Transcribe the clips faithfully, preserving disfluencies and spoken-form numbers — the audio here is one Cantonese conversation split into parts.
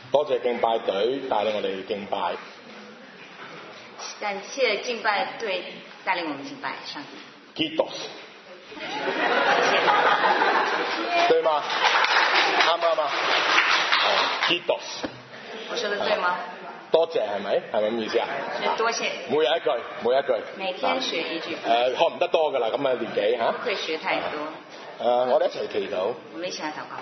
多謝敬拜隊帶領我哋敬拜。 感謝敬拜隊帶領我們敬拜上帝。 Kiitos。對嗎？啱唔啱啊？哦 ，Kiitos。 我說得對嗎？ 多謝係咪？係咪咁意思啊？ 係多謝。 每日一句，每一句。 每天學一句。 誒，學唔得多㗎啦，咁嘅年紀嚇。 不可以學太多。 誒，我哋一齊祈禱。 我們一起來禱告。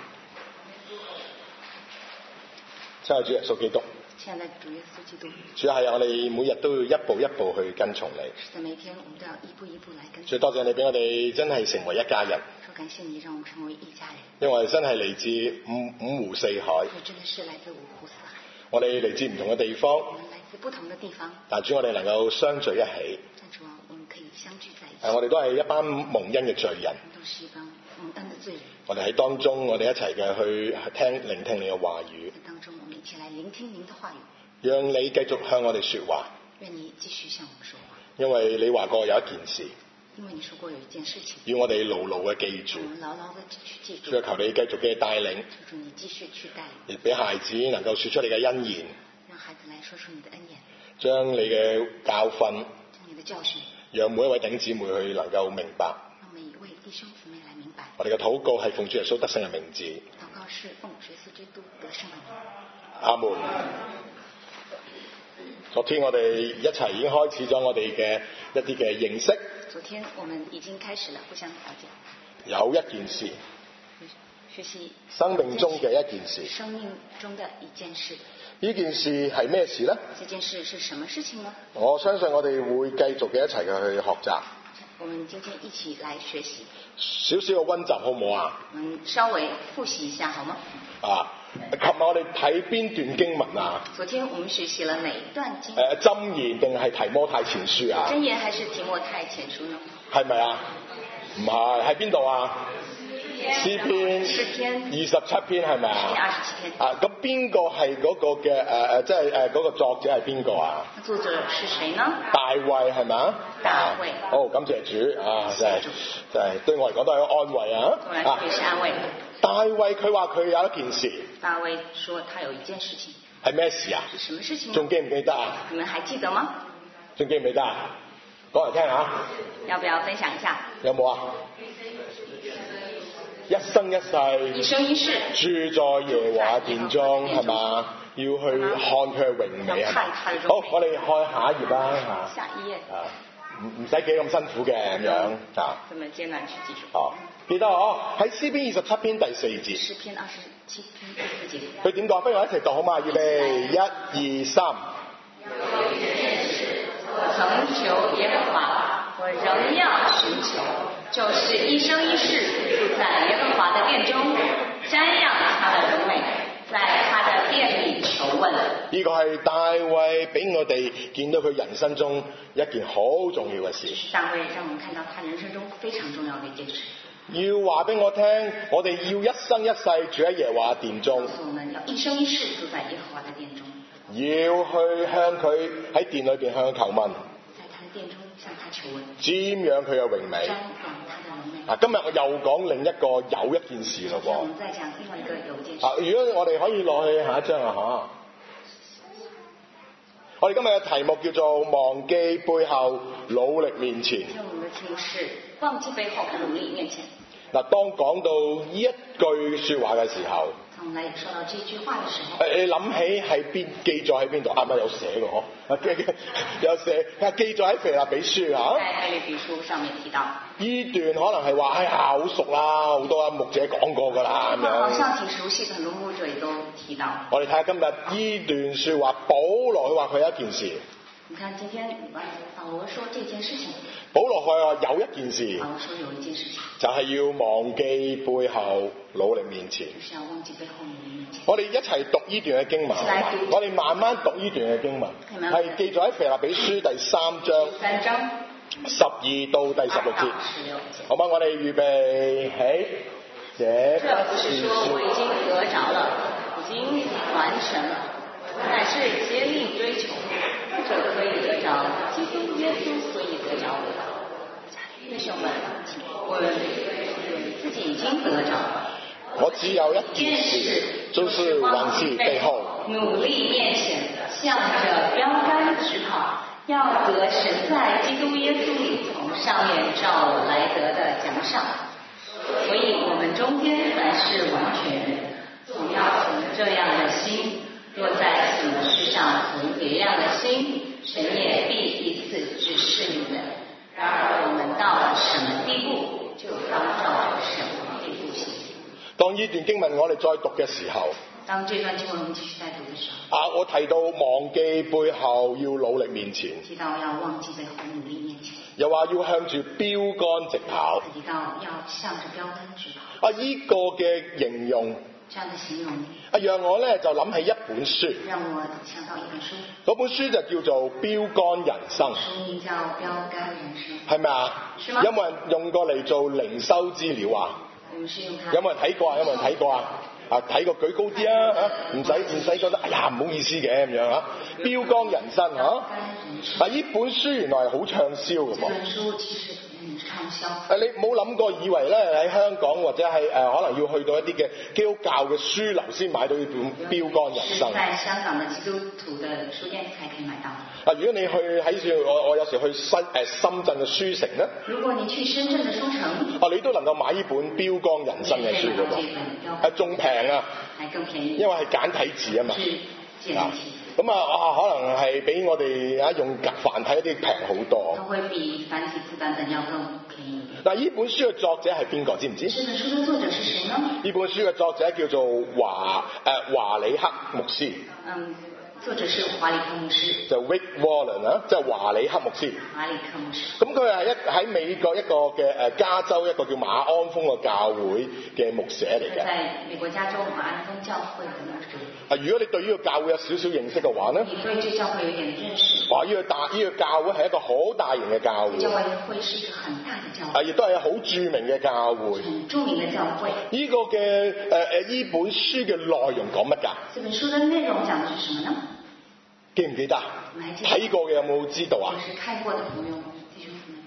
親愛的主耶穌基督。 親愛的主耶穌基督。 主係我哋每日都要一步一步去跟從你。 是在每天我們都要一步一步來跟從。 所以多謝你俾我哋真係成為一家人。 說感謝你讓我們成為一家人。 因為我哋真係嚟自五五湖四海。 我真的是來自五湖四海。 我哋嚟自唔同嘅地方。 我們來自不同的地方。 但主我哋能夠相聚一起。 但主啊，我們可以相聚在一起。 誒，我哋都係一班蒙恩嘅罪人。 都是一班蒙恩的罪人。 我哋喺當中，我哋一齊嘅去聽聆聽你嘅話語。 在當中，我們一起來聆聽您的話語。 讓你繼續向我哋說話。 願你繼續向我們說話。 因為你話過有一件事。 因為你說過有一件事情。 要我哋牢牢嘅記住。 我們牢牢的去記住。 主啊，求你繼續嘅帶領。 求你繼續去帶領。 亦俾孩子能夠說出你嘅恩言。 讓孩子來說出你的恩言。 將你嘅教訓。 將你的教訓。 讓每一位弟兄姊妹去能夠明白。 讓每一位弟兄姊妹來明白。 我哋嘅禱告係奉主耶穌得勝嘅名字。 禱告是奉主耶穌基督得勝嘅名。 阿門。昨天我哋一齊已經開始咗我哋嘅一啲嘅認識。 昨天我們已經開始了互相了解。 有一件事。 學習。 生命中嘅一件事。 生命中的一件事。 呢件事係咩事呢？ 這件事是什麼事情呢？ 我相信我哋會繼續嘅一齊嘅去學習。 我們今天一起來學習。 少少嘅溫習好唔好啊？ 我們稍微複習一下好嗎？ 啊，琴日我哋睇邊段經文啊？ 昨天我們學習了哪一段經？ 誒，箴言定係提摩太前書啊？ 箴言還是提摩太前書呢？ 係咪啊？唔係，喺邊度啊？詩篇詩篇二十七篇係咪啊？ 二十七篇。 啊，咁邊個係嗰個嘅誒誒，即係誒嗰個作者係邊個啊？ 作者是誰呢？ 大衛係咪啊？ 大衛。 好，感謝主啊！真係真係對我嚟講都係一個安慰啊！ 對我來說也是安慰。 大衛佢話佢有一件事。 大衛說他有一件事情。 係咩事啊？ 是什麼事情？ 仲記唔記得啊？ 你們還記得嗎？ 仲記唔記得啊？講嚟聽下。 要不要分享一下？ 有冇啊？一生一世， 一生一世住在耶和華殿中，係嘛？要去看佢嘅榮美係嘛？好，我哋開下一頁啦嚇。 下一頁。 啊，唔唔使幾咁辛苦嘅咁樣啊。 咁樣艱難去記住。 哦，記得哦，喺詩篇二十七篇第四節。 詩篇二十七篇第四節。 佢點講？不如我一齊讀好嘛？預備，一、二、三。 有一件事，我曾求耶和華，我仍要尋求。就是一生一世住在耶和華的殿中，瞻仰他的榮美，在他的殿裏求問。 呢個係大衛俾我哋見到佢人生中一件好重要嘅事。 大衛讓我們看到他人生中非常重要的一件事。 要話俾我聽，我哋要一生一世住喺耶和華殿中。 告訴我們要一生一世住在耶和華的殿中。 要去向佢喺殿裏邊向佢求問。 在他的殿中向他求問。 瞻仰佢嘅榮美。啊！今日我又講另一個有一件事咯喎。 我們再講另外一個有一件事。 啊！如果我哋可以落去下一張啊嚇。我哋今日嘅題目叫做忘記背後，努力面前。 今天我們的題目是忘記背後，努力面前。嗱， 當講到呢一句説話嘅時候。 當我們說到這句話的時候， 誒，你諗起係邊記載喺邊度？啱啱有寫嘅嗬，有寫，係記載喺腓立比書嚇。 喺腓立比書上面提到。 呢段可能係話哎呀好熟啦，好多牧者講過㗎啦咁樣。 好像挺熟悉，很多牧者都提到。 我哋睇下今日呢段説話，保羅佢話佢有一件事。 你看今天保羅說這件事情。 保羅佢話有一件事。 保羅說有一件事情。就係要忘記背後，努力面前。 就是要忘記背後，努力面前。 我哋一齊讀呢段嘅經文。我哋慢慢讀呢段嘅經文。係記載喺腓立比書第三章。 三章。 十二到第十六節。好嗎？我哋預備起。這不是說我已經得着了，已經完成了，乃是竭力追求，這可以得着基督耶穌，所以得着我。弟兄們，我們自己已經得着了。 我只有一件事，就是忘記背後，努向着標杆直跑，要得神在基督耶穌裡從上面召我來得的獎賞。所以我們中間凡是完全人，總要存這樣的心。若在什麼事上存別樣的心，神也必以此指示你們。然而我們到了什麼地步，就當照什麼地步行。 當呢段經文我哋再讀嘅時候， 當這段經文我們繼續再讀嘅時候， 啊，我提到忘記背後要努力面前， 提到要忘記背後努力面前， 又話要向住標杆直跑， 提到要向着標杆直跑。 啊，呢、這個嘅形容， 這樣的形容， 啊，讓我咧就諗起一本書， 讓我想到一本書， 嗰本書就叫做《標杆人生》， 書名叫《標杆人生》， 係咪啊？ 是嗎？ 有冇人用過嚟做靈修資料啊？ 我們是用它。 有冇人睇過啊？有冇人睇過啊？啊，睇過舉高啲啊！嚇，唔使唔使覺得哎呀唔好意思嘅咁樣嚇。標杆人生嚇，啊呢本書原來係好暢銷嘅噃。 這本書其實嗯暢銷。 誒你冇諗過以為咧喺香港或者係誒、呃、可能要去到一啲嘅基督教嘅書樓先買到呢本標杆人生。 是在香港嘅基督徒嘅書店才可以買到。 啊，如果你去喺住我我有時去深誒、呃、深圳嘅書城咧， 如果你去深圳嘅書城， 啊你都能夠買呢本標杆人生嘅書嘅噃，係仲平啊， 係更便宜， 因為係簡體字啊嘛。 是簡體。 咁啊，啊可能係比我哋啊用繁體一啲平好多。 都會比繁體字版本要更便宜。 嗱，呢本書嘅作者係邊個？知唔知？ 這本書嘅作者是誰呢？ 呢本書嘅作者叫做華誒華里克牧師。 嗯。作者是華里克牧師， 就 Rick Warren 啊，即係華里克牧師。 華里克牧師。咁佢係一喺美國一個嘅誒加州一個叫馬鞍峰嘅教會嘅牧者嚟嘅。 在美國加州馬鞍峰教會嘅牧者。 啊，如果你對呢個教會有少少認識嘅話咧， 你對這教會有點認識。 哇！呢個大呢個教會係一個好大型嘅教會。 教會會是一個很大嘅教會。 啊，亦都係好著名嘅教會。 很著名嘅教會。 呢個嘅誒誒呢本書嘅內容講乜㗎？ 這本書嘅內容講的是什麼呢？ 記唔記得？睇過嘅有冇知道啊？ 我是看過的朋友，弟兄姊妹。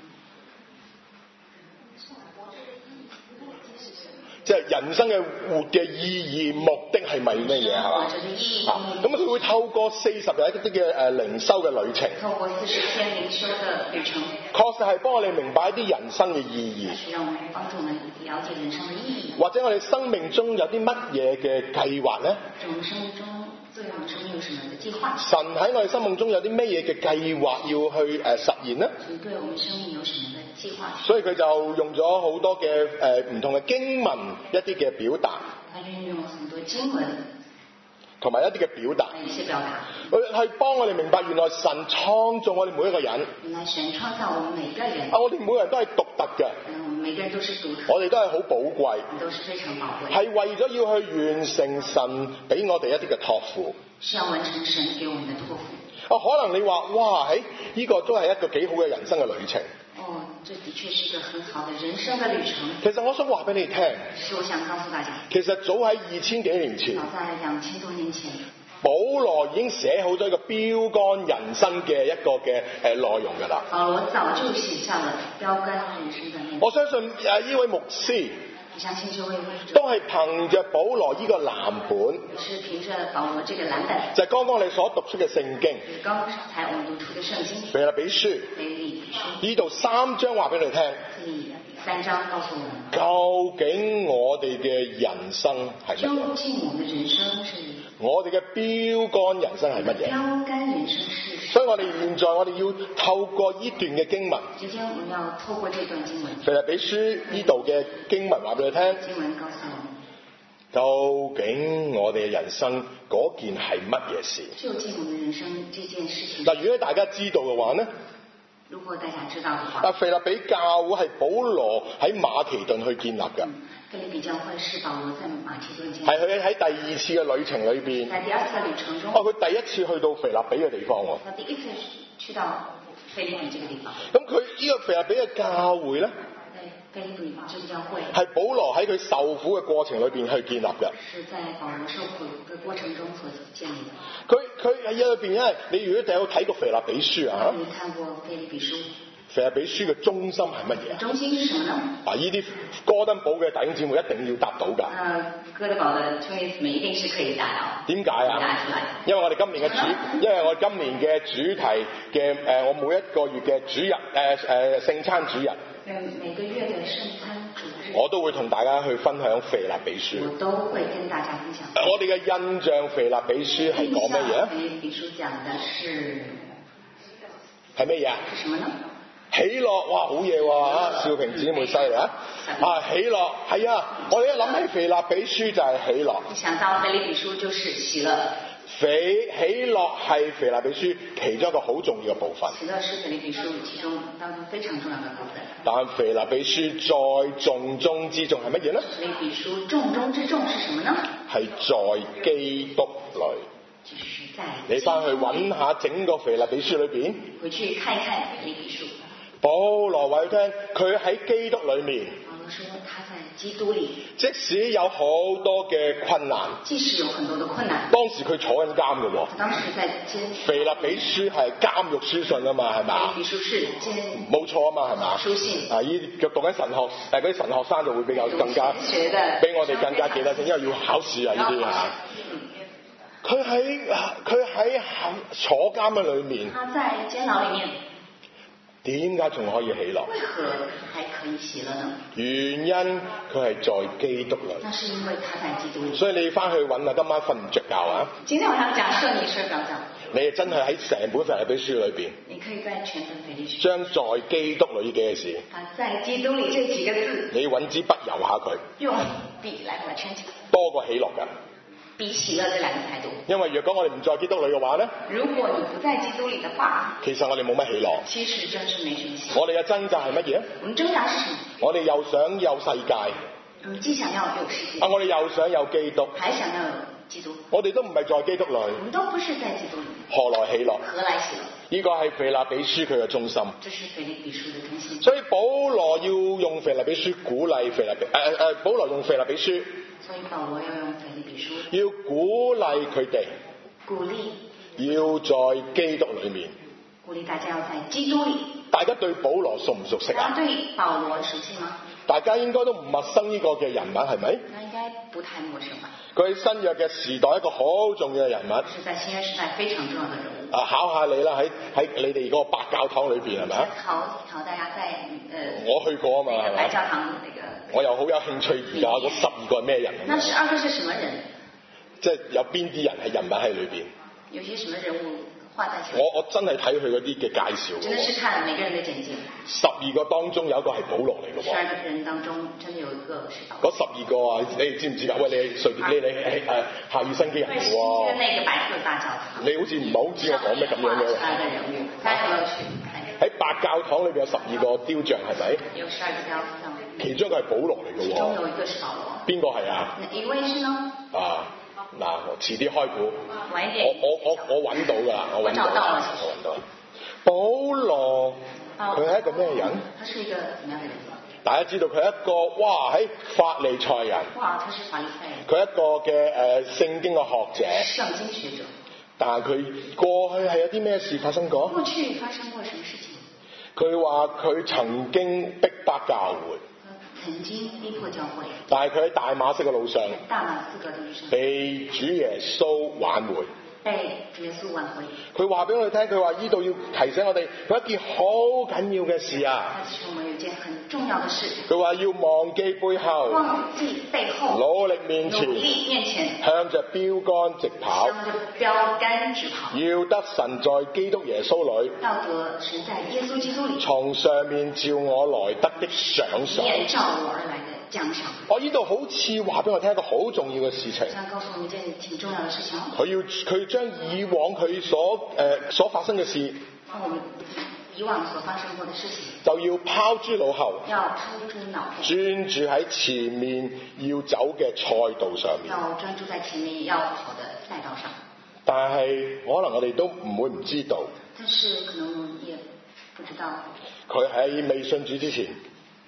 即係人生嘅活嘅意義、目的係咪咩嘢係嘛？咁佢會透過四十日一啲嘅誒靈修嘅旅程。 透過四十天靈修嘅旅程。確實係幫我哋明白一啲人生嘅意義。 係讓我們幫助我們了解人生嘅意義。 或者我哋生命中有啲乜嘢嘅計劃咧？ 我們生命中。對我們生命有什麼的計劃？ 神喺我哋生命中有啲咩嘢嘅計劃要去誒、呃、實現呢？ 神對我們生命有什麼的計劃？ 所以佢就用咗好多嘅誒唔同嘅經文一啲嘅表達。 他運用很多經文， 同埋一啲嘅表達。 一些表達。 去幫我哋明白原來神創造我哋每一個人。 原來神創造我們每個人。 啊，我哋每個人都係獨特嘅。 嗯，每個人都是獨特。 我哋都係好寶貴。 都是非常寶貴。 係為咗要去完成神俾我哋一啲嘅託付。 是要完成神給我們的託付。 啊，可能你話哇，喺、哎、呢、這個都係一個幾好嘅人生嘅旅程。 哦，這的確是一個很好的人生嘅旅程。 其實我想話俾你聽。 是我想告訴大家。 其實早喺二千幾年前。 早在兩千多年前。 保羅已經寫好咗一個標杆人生嘅一個嘅誒內容㗎啦。 保羅早就寫下了標杆人生嘅內容。 我相信誒呢位牧師。 我相信這位牧師都係憑着保羅呢個藍本， 是憑着保羅這個藍本， 就係剛剛你所讀出嘅聖經， 剛才我們讀出嘅聖經， 腓立比書， 腓立比書， 呢度三章話俾你聽， 呢三章告訴我們， 究竟我哋嘅人生係乜嘢？ 究竟我們人生是我哋嘅標杆人生係乜嘢？ 標杆人生是， 所以我哋現在我哋要透過呢段嘅經文， 今天我們要透過這段經文， 腓立比書呢度嘅經文話俾你聽， 經文告訴我們， 究竟我哋嘅人生嗰件係乜嘢事？ 究竟我們人生這件事情， 嗱，如果大家知道嘅話呢？ 如果大家知道嘅話， 啊，腓立比教會係保羅喺馬其頓去建立嘅。 腓立比教會是保羅在馬其頓建立。 係佢喺第二次嘅旅程裏邊。 在第二次嘅旅程中。 哦，佢第一次去到腓立比嘅地方喎。 他第一次去到腓立比這個地方。 咁佢呢個腓立比嘅教會咧？ 腓立比這個教會。 係保羅喺佢受苦嘅過程裏邊去建立嘅。 是在保羅受苦嘅過程中所建立的。佢佢喺裏邊咧，你如果有睇過腓立比書啊？ 你看過腓立比書？ 腓立比書嘅中心係乜嘢？ 中心是什麼呢？ 啊！呢啲哥登堡嘅弟兄姊妹一定要答到㗎。 呃，哥德堡的兄弟姊妹一定是可以答到。 點解啊？ 答出來。 因為我哋今年嘅主，因為我哋今年嘅主題嘅誒、呃，我每一個月嘅主日誒誒聖餐主日， 每個月嘅聖餐主日， 我都會同大家去分享腓立比書。 我都會跟大家分享。 呃、我哋嘅印象腓立比書係講乜嘢？ 腓立比書講的是係乜嘢啊？ 是什麼呢？ 喜樂，哇，好嘢喎！啊，少平姊妹犀利啊！啊，喜樂係啊！我哋一諗起腓立比書就係喜樂。 一想到腓立比書就是喜樂。 肥喜樂係腓立比書其中一個好重要嘅部分。 喜樂是腓立比書其中當中非常重要嘅部分。 但腓立比書再重中之重係乜嘢呢？ 腓立比書重中之重是什麼呢？ 係在基督裏。 就是在你翻去揾下整個腓立比書裏邊。 回去看一看腓立比書。 保羅話佢聽，佢喺基督裏面。 保羅說他在基督裏。 即使有好多嘅困難。 即使有很多的困難。 當時佢坐緊監嘅喎。 當時在監。 腓立比書係監獄書信啊嘛，係咪？ 腓立比書是監。 冇錯啊嘛，係嘛？ 書信。 啊，依讀緊神學誒嗰啲神學生就會比較更加，比我哋更加記得先，因為要考試啊呢啲嚇。佢喺佢喺坐監嘅裏面。 他在監牢裡面。 點解仲可以喜樂？ 為何還可以喜樂呢？ 原因佢係在基督裏。 那是因為他在基督裏。 所以你翻去揾啊，今晚瞓唔着覺啊！ 今天晚上假設你睡不着覺。 你真係喺成本腓立比書裏邊。 你可以在全本腓立比書。 將在基督裏呢幾個字。 啊，在基督裏這幾個字。 你揾支筆油下佢。 用筆來把它圈起來。 多過喜樂㗎。 比喜樂這兩個態度。因為若果我哋唔在基督裏嘅話呢， 如果你不在基督裏的話， 其實我哋冇乜喜樂。 其實真是沒什麼喜樂。 我哋嘅掙扎係乜嘢？ 我們掙扎是什麼？ 我哋又想有世界。 我們既想要有世界。 啊，我哋又想有基督。 還想要有基督。 我哋都唔係在基督裏。 我們都不是在基督裏。 何來喜樂？ 何來喜樂？ 呢個係腓立比書佢嘅中心。 這是腓立比書嘅中心。 所以保羅要用腓立比書鼓勵腓立比，誒、呃、誒，保羅用腓立比書。 所以保羅要用腓立比書。 要鼓勵佢哋。 鼓勵。 要在基督裏面。 鼓勵大家要在基督裏。大家對保羅熟唔熟悉啊？ 大家對保羅熟悉嗎？ 大家應該都唔陌生呢個嘅人物係咪？ 那應該不太陌生吧。 佢喺新約嘅時代一個好重要嘅人物。 是在新約時代非常重要嘅人物。啊， 考下你啦，喺喺你哋嗰個白教堂裏邊係咪啊？ 考考大家在誒。呃、 我去過啊嘛，係咪？ 白教堂那個。 我又好有興趣而家嗰十二個係咩人？ 那十二個是什麼人？ 即係有邊啲人係人物喺裏邊？ 有些什麼人物畫在前面？ 我我真係睇佢嗰啲嘅介紹。 真的是看每個人的簡介。 十二個當中有一個係保羅嚟嘅喎。 十二個人當中真係有一個是保羅。 嗰十二個啊，你哋知唔知㗎？喂，你隨便、啊、你你係誒夏宇新基人嚟喎。 那個白色大教堂。 你好似唔係好知我講咩咁樣嘅。 十二個人物，大家有冇去？ 喺白教堂裏邊有十二個雕像係咪？ 有十二個雕像。 其中一個係保羅嚟嘅喎。 其中有一個是保羅。邊個係啊？ 哪一位是呢？ 啊，嗱，遲啲開估。 晚一點。 我我我我揾到㗎，我揾到。 我找到了。 我揾到。保羅，佢係一個咩人？ 他是一個怎麼樣嘅人？ 大家知道佢係一個哇喺法利賽人。 哇，他是法利賽人。 佢係一個嘅誒聖經嘅學者。 聖經學者。但係佢過去係有啲咩事發生過？ 過去發生過什麼事情？ 佢話佢曾經逼迫教會。 曾經逼迫教會。 但係佢喺大馬色嘅路上。 大馬色嘅路上。 被主耶穌挽回。 被主耶穌挽回。 佢話俾我哋聽，佢話呢度要提醒我哋，佢一件好緊要嘅事啊！ 他其實我們有一件很重要嘅事。 佢話要忘記背後， 忘記背後， 努力面前， 努力面前， 向着標杆直跑， 向着標杆直跑。 要得神在基督耶穌裏， 要得神在耶穌基督裏， 從上面照我來得的獎賞， 面照我而來的獎賞。 我呢度好似話俾我聽一個好重要嘅事情。 想告訴我們一件挺重要嘅事情。 佢要佢將以往佢所誒、呃、所發生嘅事， 我們以往所發生過嘅事情， 就要拋諸腦後， 要拋諸腦後， 專注喺前面要走嘅賽道上面， 要專注在前面要跑的賽道上。 但係可能我哋都唔會唔知道， 但是可能也不知道， 佢喺未信主之前，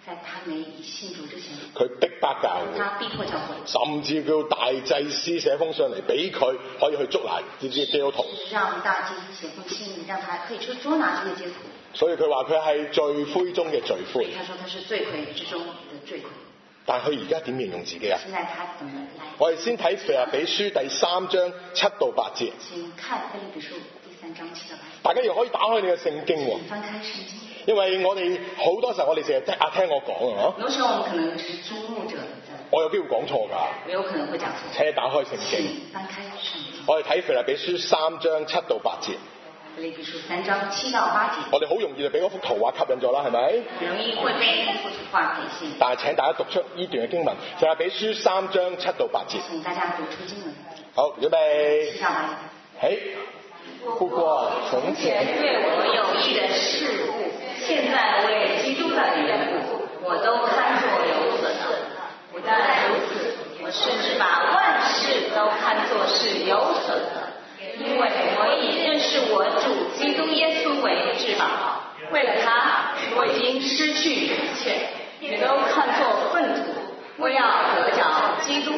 在他沒信主之前， 佢逼迫教會， 他逼迫教會， 甚至叫大祭司寫封信嚟俾佢可以去捉拿呢啲基督徒。 讓大祭司寫封信，讓他可以去捉拿這個基督徒。 所以佢話佢係罪魁中嘅罪魁。 他說他是罪魁之中的罪魁。 但係佢而家點形容自己啊？ 現在他怎麼來？ 我哋先睇腓立比書第三章七到八節。 請看腓立比書第三章七到八節。 大家又可以打開你嘅聖經喎。 翻開聖經。 因為我哋好多時候我哋成日聽啊聽我講啊， 有時候我們可能只是聽牧者在。 我有機會講錯㗎。 我有可能會講錯。 請你打開聖經。 翻開聖經。 我哋睇腓立比書三章七到八節。 腓立比書三章七到八節。 我哋好容易就俾嗰幅圖畫吸引咗啦，係咪？ 容易會被那幅圖畫吸引。 但係請大家讀出呢段嘅經文，腓立比書三章七到八節。 請大家讀出經文。 好，預備。 七到八節。 嘿，不過從前對我有益的事物，現在為基督的緣故，我都看作有損了。不但如此，我甚至把萬事都看作是有損的。因為我以認識我主基督耶穌為至寶，為了他，我已經失去一切，也都看作糞土，我要得着基督。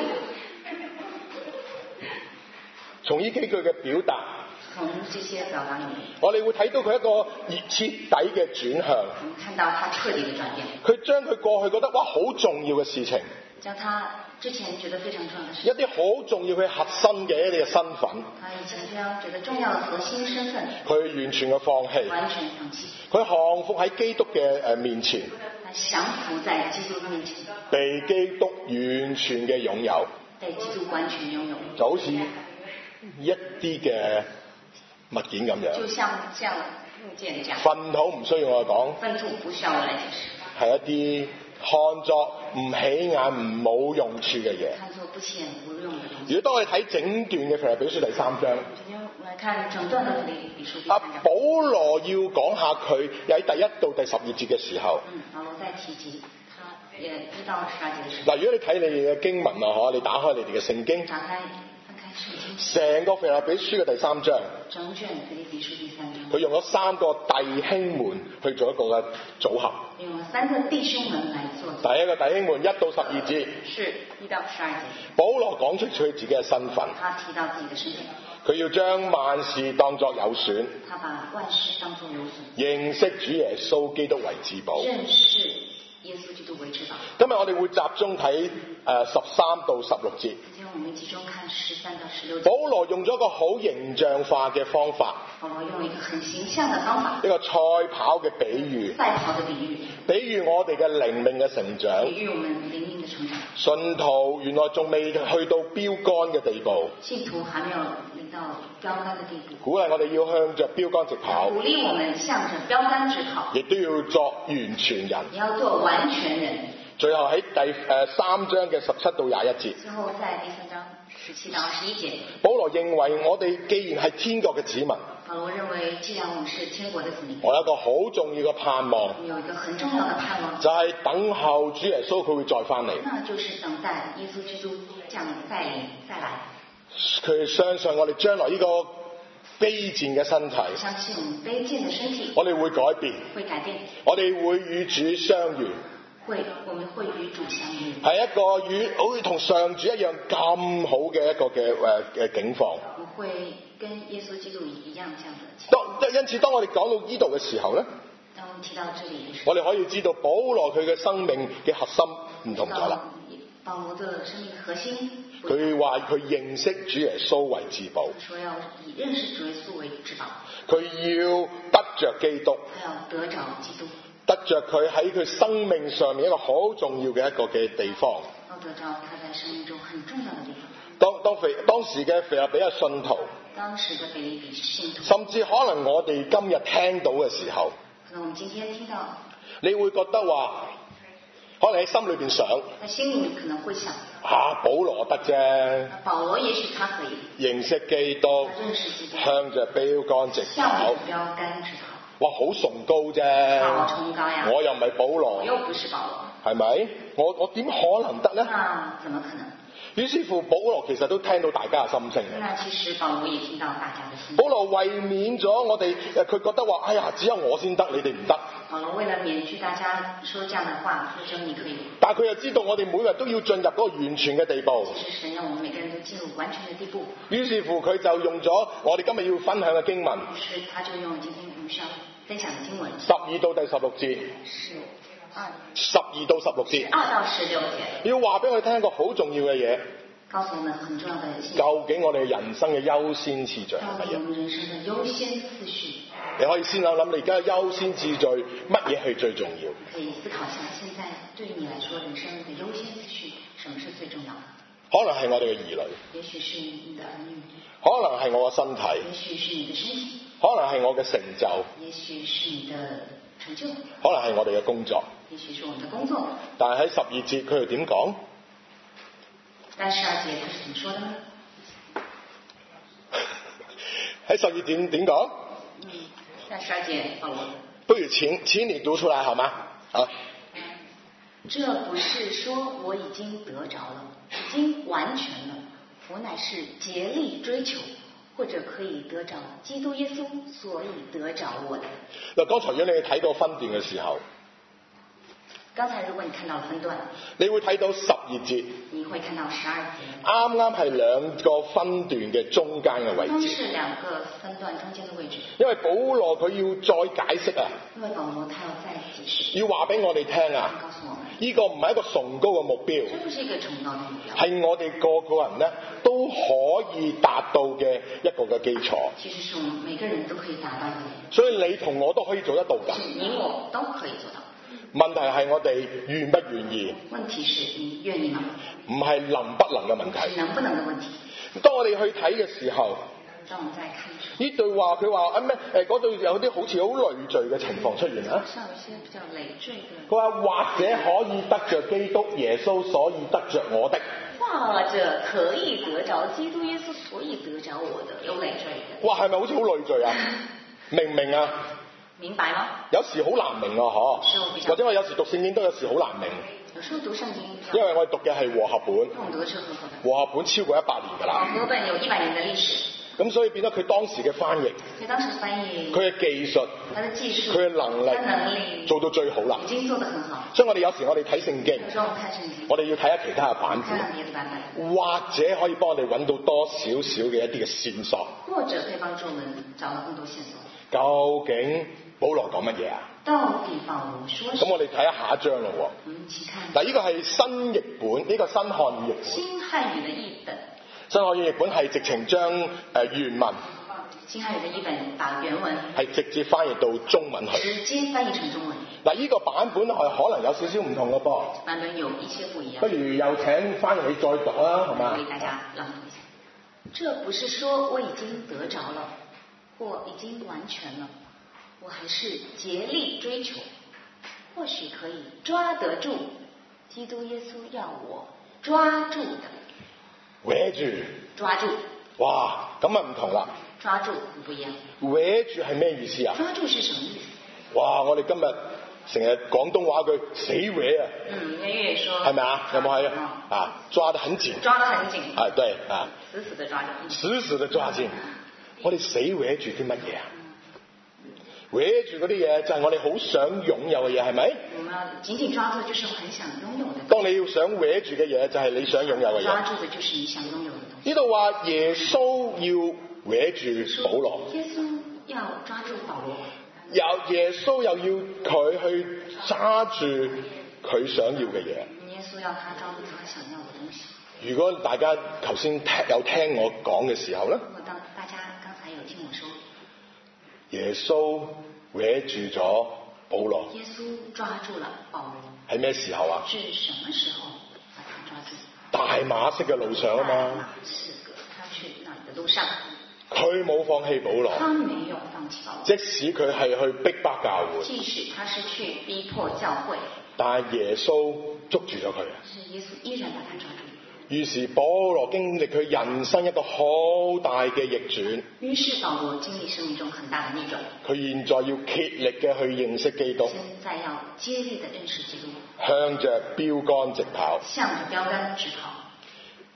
從呢幾句嘅表達， 從這些表達裡面， 我哋會睇到佢一個徹底嘅轉向。 我們看到他徹底嘅轉變。 佢將佢過去覺得哇好重要嘅事情， 將他之前覺得非常重要的事， 一啲好重要佢核心嘅一啲嘅身份， 他以前非常覺得重要的核心身份， 佢完全嘅放棄， 完全放棄， 佢降服喺基督嘅誒面前， 他降服在基督面前， 被基督完全嘅擁有， 被基督完全擁有， 就好似一啲嘅物件咁樣， 就像這樣物件這樣， 糞土唔需要我講， 糞土不需要我來解釋， 係一啲看作唔起眼、唔冇用處嘅嘢。 看作不起眼、無用嘅東西。 如果當我哋睇整段嘅腓立比書第三章， 今天我來看整段嘅腓立比書第阿三章。 保羅要講下佢喺第一到第十二節嘅時候， 嗯，保羅在提及他也一到十二節嘅時候。 嗱，如果你睇你哋嘅經文啊，嗬，你打開你哋嘅聖經， 打開翻開聖經， 成個腓立比書嘅第三章， 整卷腓立比書第三章， 佢用咗三個弟兄們去做一個嘅組合。 用了三個弟兄們來做。 第一個弟兄們一到十二節， 是一到十二節。 保羅講出佢自己嘅身份， 他提到自己的身份， 佢要將萬事當作有損， 他把萬事當作有損， 認識主耶穌基督為至寶。 認識耶穌基督為至寶。 今日我哋會集中睇誒十三到十六節。 今天我們集中看十三到十六節。 保羅用咗一個好形象化嘅方法， 保羅用一個很形象嘅方法， 一個賽跑嘅比喻， 賽跑嘅比喻， 比喻我哋嘅靈命嘅成長。 比喻我們靈命嘅成長。 信徒原來仲未去到標杆嘅地步， 信徒還沒有嚟到標杆嘅地步， 鼓勵我哋要向着標杆直跑， 鼓勵我們向着標杆直跑， 亦都要作完全人。 你要做完全人。 最後喺第誒三章嘅十七到廿一節， 最後在第三章十七到二十一節， 保羅認為我哋既然係天國嘅子民， 保羅認為既然我們是天國的子民， 我有一個好重要嘅盼望， 我們有一個很重要的盼望， 就係等候主耶穌佢會再翻嚟。 那就是等待耶穌基督降再臨再來。 佢相信我哋將來呢個卑賤嘅身體， 相信我們卑賤的身體， 我哋會改變， 會改變， 我哋會與主相遇， 會我們會與主相遇， 係一個與好似同上主一樣咁好嘅一個嘅誒嘅境況。 我會跟耶穌基督一樣這樣的。 當因此，當我哋講到呢度嘅時候咧， 當我們提到這裡嘅時候， 我哋可以知道保羅佢嘅生命嘅核心唔同咗啦。 保羅的生命的核心， 佢話佢認識主耶穌為至寶， 說要以認識主耶穌為至寶， 佢要得着基督， 他要得着基督， 得着佢喺佢生命上面一個好重要嘅一個嘅地方。 要得着他在生命中很重要的地方。 當當腓當時嘅腓立比嘅信徒， 當時的腓立比信徒， 甚至可能我哋今日聽到嘅時候， 可能我們今天聽到， 你會覺得話，可能喺心裏邊想， 在心裏可能會想， 啊，保羅得啫， 保羅也許他可以認識基督， 認識基督， 向着標杆直向跑着，標杆直跑， 哇，好崇高啫， 好崇高呀！ 我又唔係保羅我，又不是保羅， 係咪？我我點可能得呢？ 那怎麼可能？ 於是乎，保羅其實都聽到大家嘅心聲嘅。 那其實保羅也聽到大家的心聲。 保羅為免咗我哋誒，佢覺得話：哎呀，只有我先得，你哋唔得。 保羅為了免去大家說這樣的話，說只有你可以。 但係佢又知道我哋每日都要進入嗰個完全嘅地步。 其實神讓我們每個人都進入完全嘅地步。 於是乎，佢就用咗我哋今日要分享嘅經文。 於是他就用今天我們想分享嘅經文。 十二到第十六節。 是二。 十二到十六節。 二到十六節。 要話俾我哋聽一個好重要嘅嘢。 告訴我們很重要的信息。 究竟我哋人生嘅優先次序係乜嘢？ 究竟我們人生嘅優先次序。 你可以先諗諗，你而家嘅優先次序乜嘢係最重要？ 可以思考一下，現在對於你來說，人生嘅優先次序，什麼是最重要的？ 可能係我哋嘅兒女。 也許是你的兒女。 可能係我嘅身體。 也許是你的身體。 可能係我嘅成就。 也許是你的成就。 可能係我哋嘅工作。 也許是我們的工作。 但係喺十二節佢又點講？ 但十二節他是怎麼說的呢？ 喺十二節點講？ 嗯，但十二節保羅。 不如請請你讀出來好嗎？啊。 這不是說我已經得着了，已經完全了，我乃是竭力追求，或者可以得着基督耶穌，所以得着我的。 嗱，剛才如果你睇到分段嘅時候。 剛才如果你看到分段， 你會睇到十二節， 你會看到十二節， 啱啱係兩個分段嘅中間嘅位置。 都是兩個分段中間嘅位置。 因為保羅佢要再解釋啊， 因為保羅他要再解釋， 要話俾我哋聽啊， 告訴我們， 呢個唔係一個崇高嘅目標， 這不是一個崇高嘅目標， 係我哋個個人咧都可以達到嘅一個嘅基礎。 其實是我們每個人都可以達到嘅， 所以你同我都可以做得到㗎。 你我都可以做到。 問題係我哋願不願意？ 問題是你願意嗎？ 唔係能不能嘅問題。 能不能嘅問題。 當我哋去睇嘅時候， 當我們再看呢句話佢話啊咩？誒嗰度有啲好似好累贅嘅情況出現啊。 上有些比較累贅嘅。 佢話或者可以得着基督耶穌，所以得着我的。 或者可以得着基督耶穌，所以得着我的，有累贅嘅。 哇，係咪好似好累贅啊？明唔明啊？ 明白嗎？ 有時好難明啊，嗬。或者我有時讀聖經都有時好難明。 有時候讀聖經。 因為我哋讀嘅係和合本。 我讀嘅是和合本。 和合本超過一百年㗎啦。 和合本有一百年嘅歷史。 咁所以變咗佢當時嘅翻譯。 佢當時翻譯。 佢嘅技術。 佢嘅技術。 佢嘅能力。 佢能力。 做到最好啦。 已經做得很好。 所以我哋有時我哋睇聖經。 有時候我們看聖經。 我哋要睇下其他嘅版本。 看看別的版本。 或者可以幫我哋揾到多少少嘅一啲嘅線索。 或者可以幫助我們找到更多線索。 究竟保羅講乜嘢啊？ 到底保羅說什麼？ 咁我哋睇下下一章咯喎。 嗯，請看。 嗱，呢個係新譯本，呢個新漢語譯本。 新漢語嘅譯本。 新漢語譯本係直情將誒原文。 新漢語嘅譯本把原文。 係直接翻譯到中文去。 直接翻譯成中文。 嗱，呢個版本係可能有少少唔同嘅噃。 版本有一些不一樣。 不如又請翻譯你再讀啦，係嘛？ 我為大家朗讀一下。這不是說我已經得着了，或已經完全了。我還是竭力追求，或許可以抓得住基督耶穌要我抓住的。 搲住。抓住。哇，咁啊唔同啦。 抓住唔一樣。 搲住係咩意思啊？ 抓住是什麼意思？ 哇，我哋今日成日廣東話句死搲啊。 嗯，粵語說。係咪啊？有冇係啊？啊，抓得很緊。 抓得很緊。 啊，對啊。 死死地抓住。 死死地抓緊。我哋死搲住啲乜嘢啊？搲住嗰啲嘢就係我哋好想擁有嘅嘢，係咪？ 我們要緊緊抓住，就是很想擁有的。 當你要想搲住嘅嘢，就係你想擁有嘅嘢。 抓住嘅就是你想擁有嘅東西。 呢度話耶穌要搲住保羅。 耶穌要抓住保羅。 有耶穌又要佢去揸住佢想要嘅嘢。 耶穌要他抓住他想要嘅東西。 如果大家頭先聽有聽我講嘅時候咧？ 如果當大家剛才有聽我說。 耶穌搲住咗保羅。 耶穌抓住了保羅。 係咩時候啊？ 是什麼時候把他抓住？ 大馬色嘅路上啊嘛。 大馬色嘅，他去那裡的路上。 佢冇放棄保羅。 他沒有放棄保羅。 即使佢係去逼迫教會。 即使他是去逼迫教會。 但係耶穌捉住咗佢。 是耶穌依然把他抓住。 於是保羅經歷佢人生一個好大嘅逆轉。 於是保羅經歷生命中很大的逆轉。 佢現在要竭力嘅去認識基督。 現在要竭力的認識基督。 向着標杆直跑。 向着標杆直跑。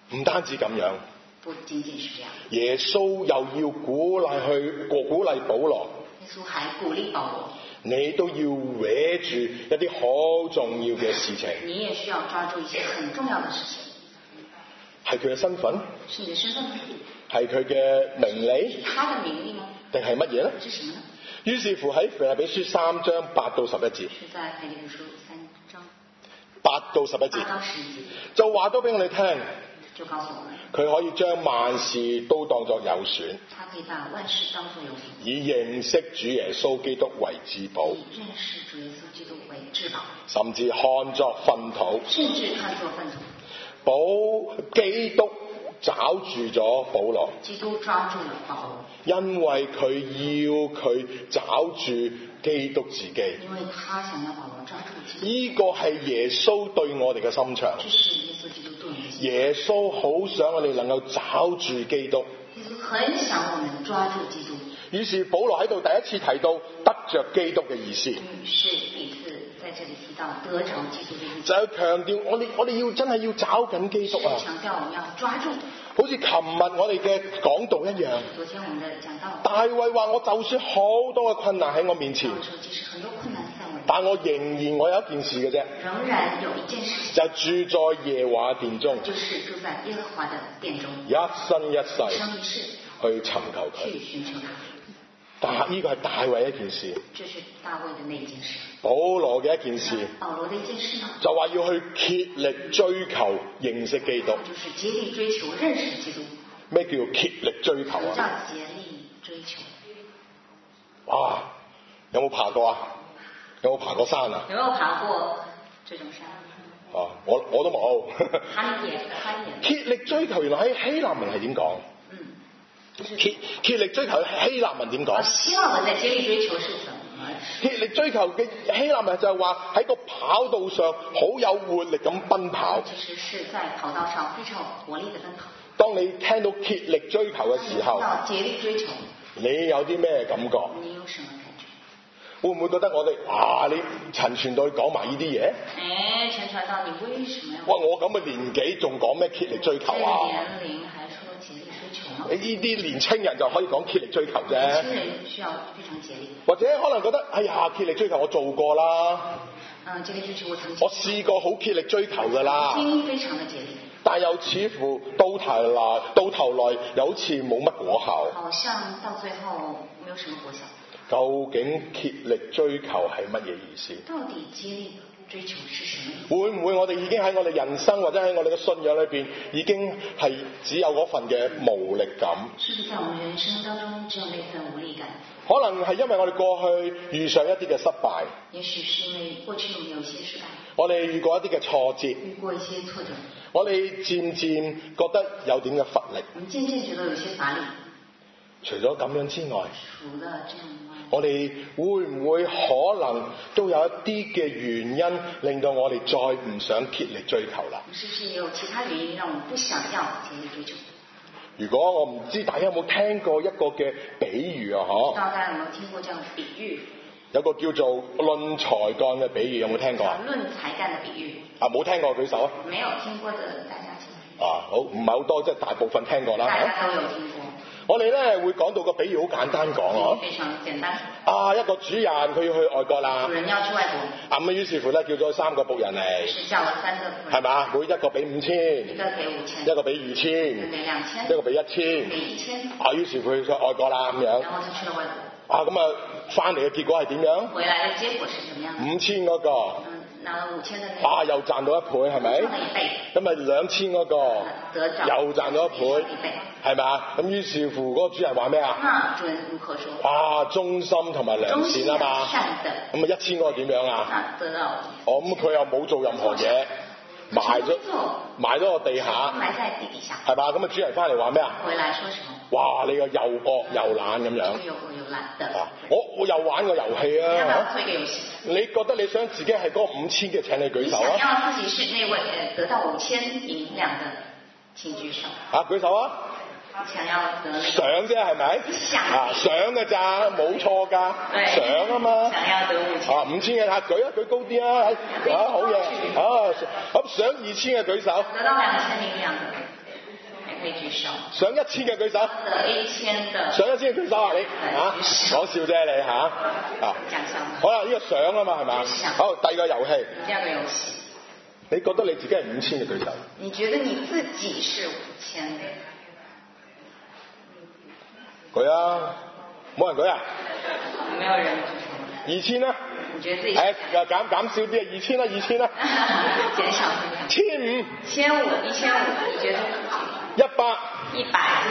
唔單止咁樣， 不僅僅是這樣， 耶穌又要鼓勵去鼓勵保羅， 耶穌還鼓勵保羅， 你都要搲住一啲好重要嘅事情。 你也需要抓住一些很重要的事情。 係佢嘅身份， 是你的身份嗎？ 係佢嘅名利， 是他的名利嗎？ 定係乜嘢呢？ 是什麼呢？ 於是乎喺腓立比書三章八到十一節， 是在腓立比書三章八到十一節八到十一節， 就話咗俾我哋聽， 就告訴我們， 佢可以將萬事都當作有損， 他可以把萬事當作有損， 以認識主耶穌基督為至寶， 以認識主耶穌基督為至寶， 甚至看作糞土， 甚至看作糞土。 保基督抓住咗保羅， 基督抓住了保羅， 因為佢要佢抓住基督自己。 因為他想要保羅抓住基督。 呢個係耶穌對我哋嘅心腸。 這是耶穌基督對我們的心。 耶穌好想我哋能夠抓住基督。 耶穌很想我們抓住基督。 於是保羅喺度第一次提到得着基督嘅意思。 於是第一次在這裡提到得着基督嘅意思。 就係強調我哋我哋要真係要找緊基督啊！ 強調我們要抓住。 好似琴日我哋嘅講道一樣。 昨天我們的講道。 大衛話：我就算好多嘅困難喺我面前，但我仍然我有一件事嘅啫。 仍然有一件事。 就係住在耶和華殿中。 就是住在耶和華的殿中。 一生一世。 一生一世。 去尋求佢。 去尋求他。 但係呢個係大衛一件事。 這是大衛的那一件事。 保羅嘅一件事。 保羅的一件事呢？ 就話要去竭力追求認識基督。 就是竭力追求認識基督。 咩叫竭力追求啊？ 叫竭力追求。 哇！有冇爬過啊？有冇爬過山啊？ 有冇爬過這種山？ 啊，我我都冇。 攀岩，攀岩。 竭力追求，原來喺希臘文係點講？ 嗯。 竭竭力追求希臘文點講？ 希臘文嘅竭力追求是怎麼？ 竭力追求嘅希臘文就係話喺個跑道上好有活力咁奔跑。 其實是在跑道上非常有活力的奔跑。 當你聽到竭力追求嘅時候， 竭力追求， 你有啲咩感覺？ 你有什麼感覺？ 會唔會覺得我哋啊？你陳傳道講埋呢啲嘢？ 誒，陳傳道，你為什麼要？ 哇！我咁嘅年紀仲講咩竭力追求啊？ 年齡還說竭力追求嗎？ 你呢啲年青人就可以講竭力追求啫。 年輕人需要非常竭力。 或者可能覺得，哎呀，竭力追求我做過啦。 嗯，竭力追求我曾經。 我試過好竭力追求㗎啦。 已經非常的竭力。 但又似乎到頭來，到頭來又好似冇乜果效。 好像到最後沒有什麼果效。 究竟竭力追求係乜嘢意思？ 到底竭力追求是什麼意思？ 會唔會我哋已經喺我哋人生或者喺我哋嘅信仰裏邊，已經係只有嗰份嘅無力感？ 是不是在我們人生當中只有那份無力感？ 可能係因為我哋過去遇上一啲嘅失敗。 也許是因為過去我們有一些失敗。 我哋遇過一啲嘅挫折。 遇過一些挫折。 我哋漸漸覺得有點嘅乏力。 我們漸漸覺得有些乏力。 除咗咁樣之外， 除了這樣外， 我哋會唔會可能都有一啲嘅原因，令到我哋再唔想竭力追求啦？ 是不是也有其他原因讓我們不想要竭力追求？ 如果我唔知大家有冇聽過一個嘅比喻啊？嗬？ 不知道大家有冇聽過這樣的比喻？ 有個叫做論才幹嘅比喻，有冇聽過啊？ 論才幹嘅比喻。 啊，冇聽過舉手啊！ 沒有聽過的大家請。 啊，好，唔係好多，即係大部分聽過啦。 大家都有聽過。 我哋咧會講到個比喻好簡單講啊。 非常簡單。 啊，一個主人佢要去外國啦。 主人要去外國。 啊咁啊，於是乎咧叫咗三個僕人嚟。 是叫了三個僕人。 係嘛？每一個俾五千。 一個給五千。 一個俾二千。 一個俾兩千。 一個俾一千。 俾一千。 啊，於是乎去咗外國啦咁樣。 然後就去了外國。 啊，咁啊，翻嚟嘅結果係點樣？ 回來嘅結果是怎麼樣？ 五千嗰個。 嗯，拿了五千的那個。 啊，又賺到一倍係咪？ 賺了一倍。 咁啊，兩千嗰個。 得着。 又賺到一倍。 一倍。 係咪啊？咁於是乎嗰個主人話咩啊？ 那主人如何說？ 哇，忠心同埋良善啊嘛。 善的。 咁啊，一千嗰個點樣啊？ 啊，得到。 哦，咁佢又冇做任何嘢，埋咗埋咗個地下。 埋在地底下。 係嘛？咁啊，主人翻嚟話咩啊？ 回來說什麼？ 哇！你個又惡又懶咁樣。 又惡又懶的。 啊！我我又玩個遊戲啊！ 要不要做一個遊戲？ 你覺得你想自己係嗰五千嘅？請你舉手啊！ 你想要自己是那位誒得到五千銀兩的？請舉手。 啊！舉手啊！ 想要得想啫係咪？ 想啊！想㗎咋，冇錯㗎。想啊嘛。 想要得五千。 啊！五千嘅嚇，舉啊舉高啲啊！啊好嘢啊！咁想二千嘅舉手。 得到兩千零兩。 可以舉手。 上一千嘅舉手。 得一千的。 上一千嘅舉手啊你啊，講笑啫你嚇啊。 講笑。 好啦，呢個相啊嘛係嘛？好，第二個遊戲。 第二個遊戲。 你覺得你自己係五千嘅舉手？ 你覺得你自己是五千嘅？ 舉啊！冇人舉啊？ 沒有人。 二千啦。 你覺得自己？ 誒，減減少啲啊！二千啦，二千啦。 減少。 千五。 千五，一千五，你覺得？ 一百。 一百。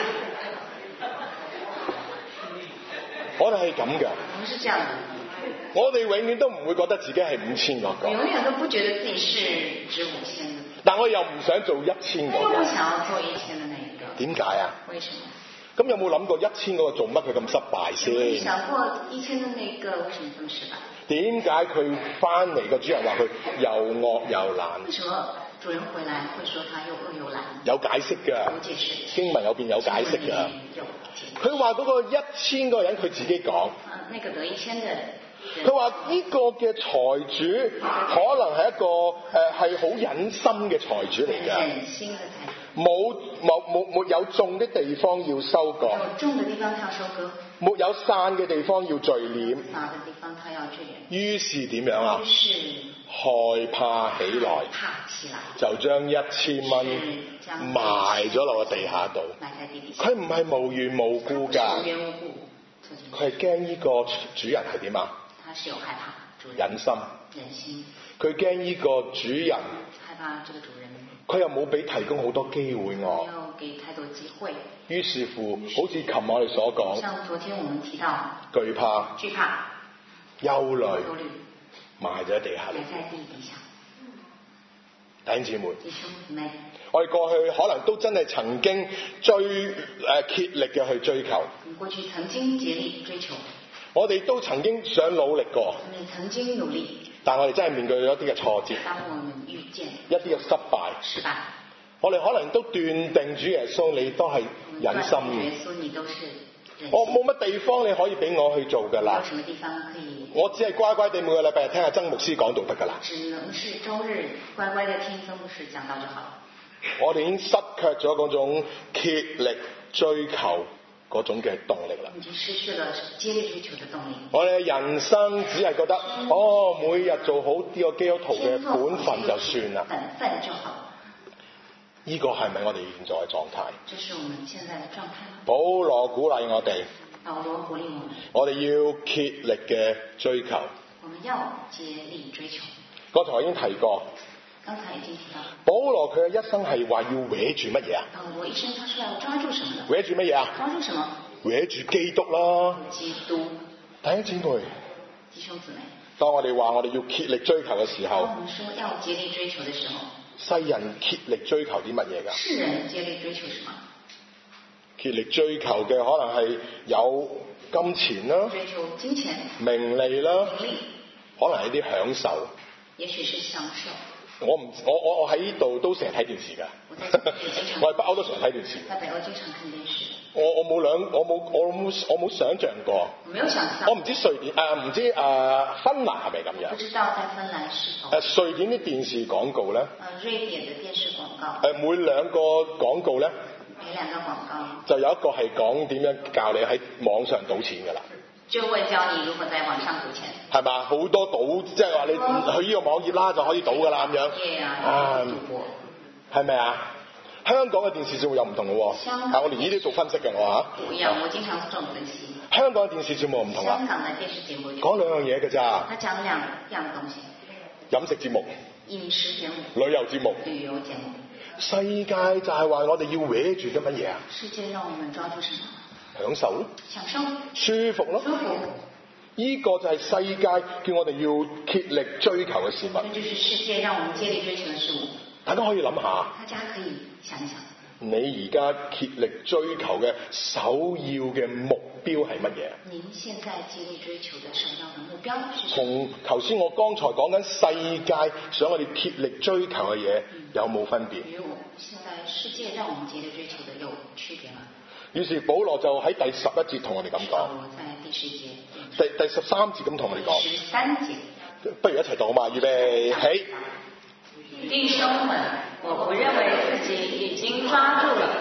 我哋係咁嘅。 我們是這樣的。 我哋永遠都唔會覺得自己係五千嗰個。 永遠都不覺得自己是值五千的。 但我又唔想做一千嗰個。 又不想要做一千的那一個。 點解啊？ 為什麼？ 咁有冇諗過一千嗰個做乜佢咁失敗先？ 有冇想過一千的那個為什麼這麼失敗？ 點解佢翻嚟個主人話佢又惡又懶？ 為什麼主人回來會說他又惡又懶？ 有解釋㗎。 有解釋。 經文有邊有解釋㗎。佢話嗰個一千個人佢自己講。 啊，那個得一千嘅。 佢話呢個嘅財主可能係一個誒係好忍心嘅財主嚟㗎。 忍心嘅財主。 冇冇冇沒有種的地方要收割。 有種的地方他要收割。 沒有散嘅地方要聚斂。 散嘅地方他要聚斂。 於是點樣啊？ 於是害怕起來。 怕起來。 就將一千蚊埋咗落個地下度。 埋在地底下。 佢唔係無緣無故㗎。 無緣無故。 佢係驚呢個主人係點啊？ 他是有害怕。主人。 忍心。 忍心。佢驚呢個主人。 害怕這個主人。 佢又冇俾提供好多機會我。 沒有給太多機會。 於是乎，好似琴日我哋所講。 像昨天我們提到。 懼怕。 懼怕。 憂慮。 憂慮。 埋咗喺地下。 埋在地底下。 弟兄姊妹。 弟兄姊妹。 我哋過去可能都真係曾經追誒竭力嘅去追求。 過去曾經竭力追求。 我哋都曾經想努力過。 我哋曾經努力。 但我哋真係面對咗一啲嘅挫折。 當我們遇見一啲嘅失敗。 失敗。 我哋可能都斷定主耶穌你都係忍心嘅。 耶穌你都是。 我冇乜地方你可以俾我去做㗎啦。 有什麼地方可以？ 我只係乖乖地每個禮拜日聽下曾牧師講道得㗎啦。 只能是周日乖乖地聽曾牧師講道就好。 我哋已經失卻咗嗰種竭力追求嗰種嘅動力啦。 已經失去了竭力追求嘅動力。 我哋人生只係覺得，哦，每日做好呢個基督徒嘅本分就算啦。 本分就好。 呢個係咪我哋現在嘅狀態？ 這是我們現在嘅狀態。 保羅鼓勵我哋。 保羅鼓勵我們。 我哋要竭力嘅追求。 我們要竭力追求。 剛才我已經提過。 剛才已經提到。 保羅佢嘅一生係話要搲住乜嘢啊？ 保羅一生他是要抓住什麼呢？ 搲住乜嘢啊？ 抓住什麼？ 搲住基督啦。 基督。 弟兄姊妹。 弟兄姊妹。 當我哋話我哋要竭力追求嘅時候。 當我們說要竭力追求嘅時候。 世人竭力追求啲乜嘢㗎？ 世人竭力追求什麼？ 竭力追求嘅可能係有金錢啦。 追求金錢。 名利啦。 名利。 可能係啲享受。 也許是享受。 我唔我我我喺呢度都成日睇電視㗎。我喺北歐都成日睇電視。 喺北歐經常看電視。 我我冇兩我冇我冇我冇想像過。 沒有想象。 我唔知瑞典誒唔知誒芬蘭係咪咁樣？ 不知道在芬蘭是否。 誒瑞典啲電視廣告咧？ 誒瑞典嘅電視廣告。 誒每兩個廣告咧？ 每兩個廣告。 就有一個係講點樣教你喺網上賭錢㗎啦。 就會教你如何在網上賭錢。係嘛？好多賭，即係話你去呢個網頁啦就可以賭㗎啦咁樣。啊，係咪啊？香港嘅電視節目又唔同嘅喎。但我連呢啲做分析嘅我嚇。 唔一樣，我經常做這種分析。 香港嘅電視節目唔同啦。 香港嘅電視節目。 講兩樣嘢㗎咋。 佢講兩樣東西。 飲食節目。 飲食節目。 旅遊節目。 旅遊節目。 世界就係話我哋要搲住嘅乜嘢啊？ 世界讓我們抓住什麼？ 享受咯， 享受， 舒服咯， 舒服。 呢個就係世界叫我哋要竭力追求嘅事物。 這就是世界讓我們竭力追求嘅事物。 大家可以諗下。 大家可以想一想。 你而家竭力追求嘅首要嘅目標係乜嘢？ 您現在竭力追求嘅首要嘅目標是什麼？ 同頭先我剛才講緊世界想我哋竭力追求嘅嘢有冇分別？ 與我現在世界讓我們竭力追求嘅有區別嗎？ 於是保羅就喺第十一節同我哋咁講。 保羅在第十節。 第第十三節咁同我哋講。 十三節。 不如一齊讀好嘛？預備起。 弟兄們，我不認為自己已經抓住了，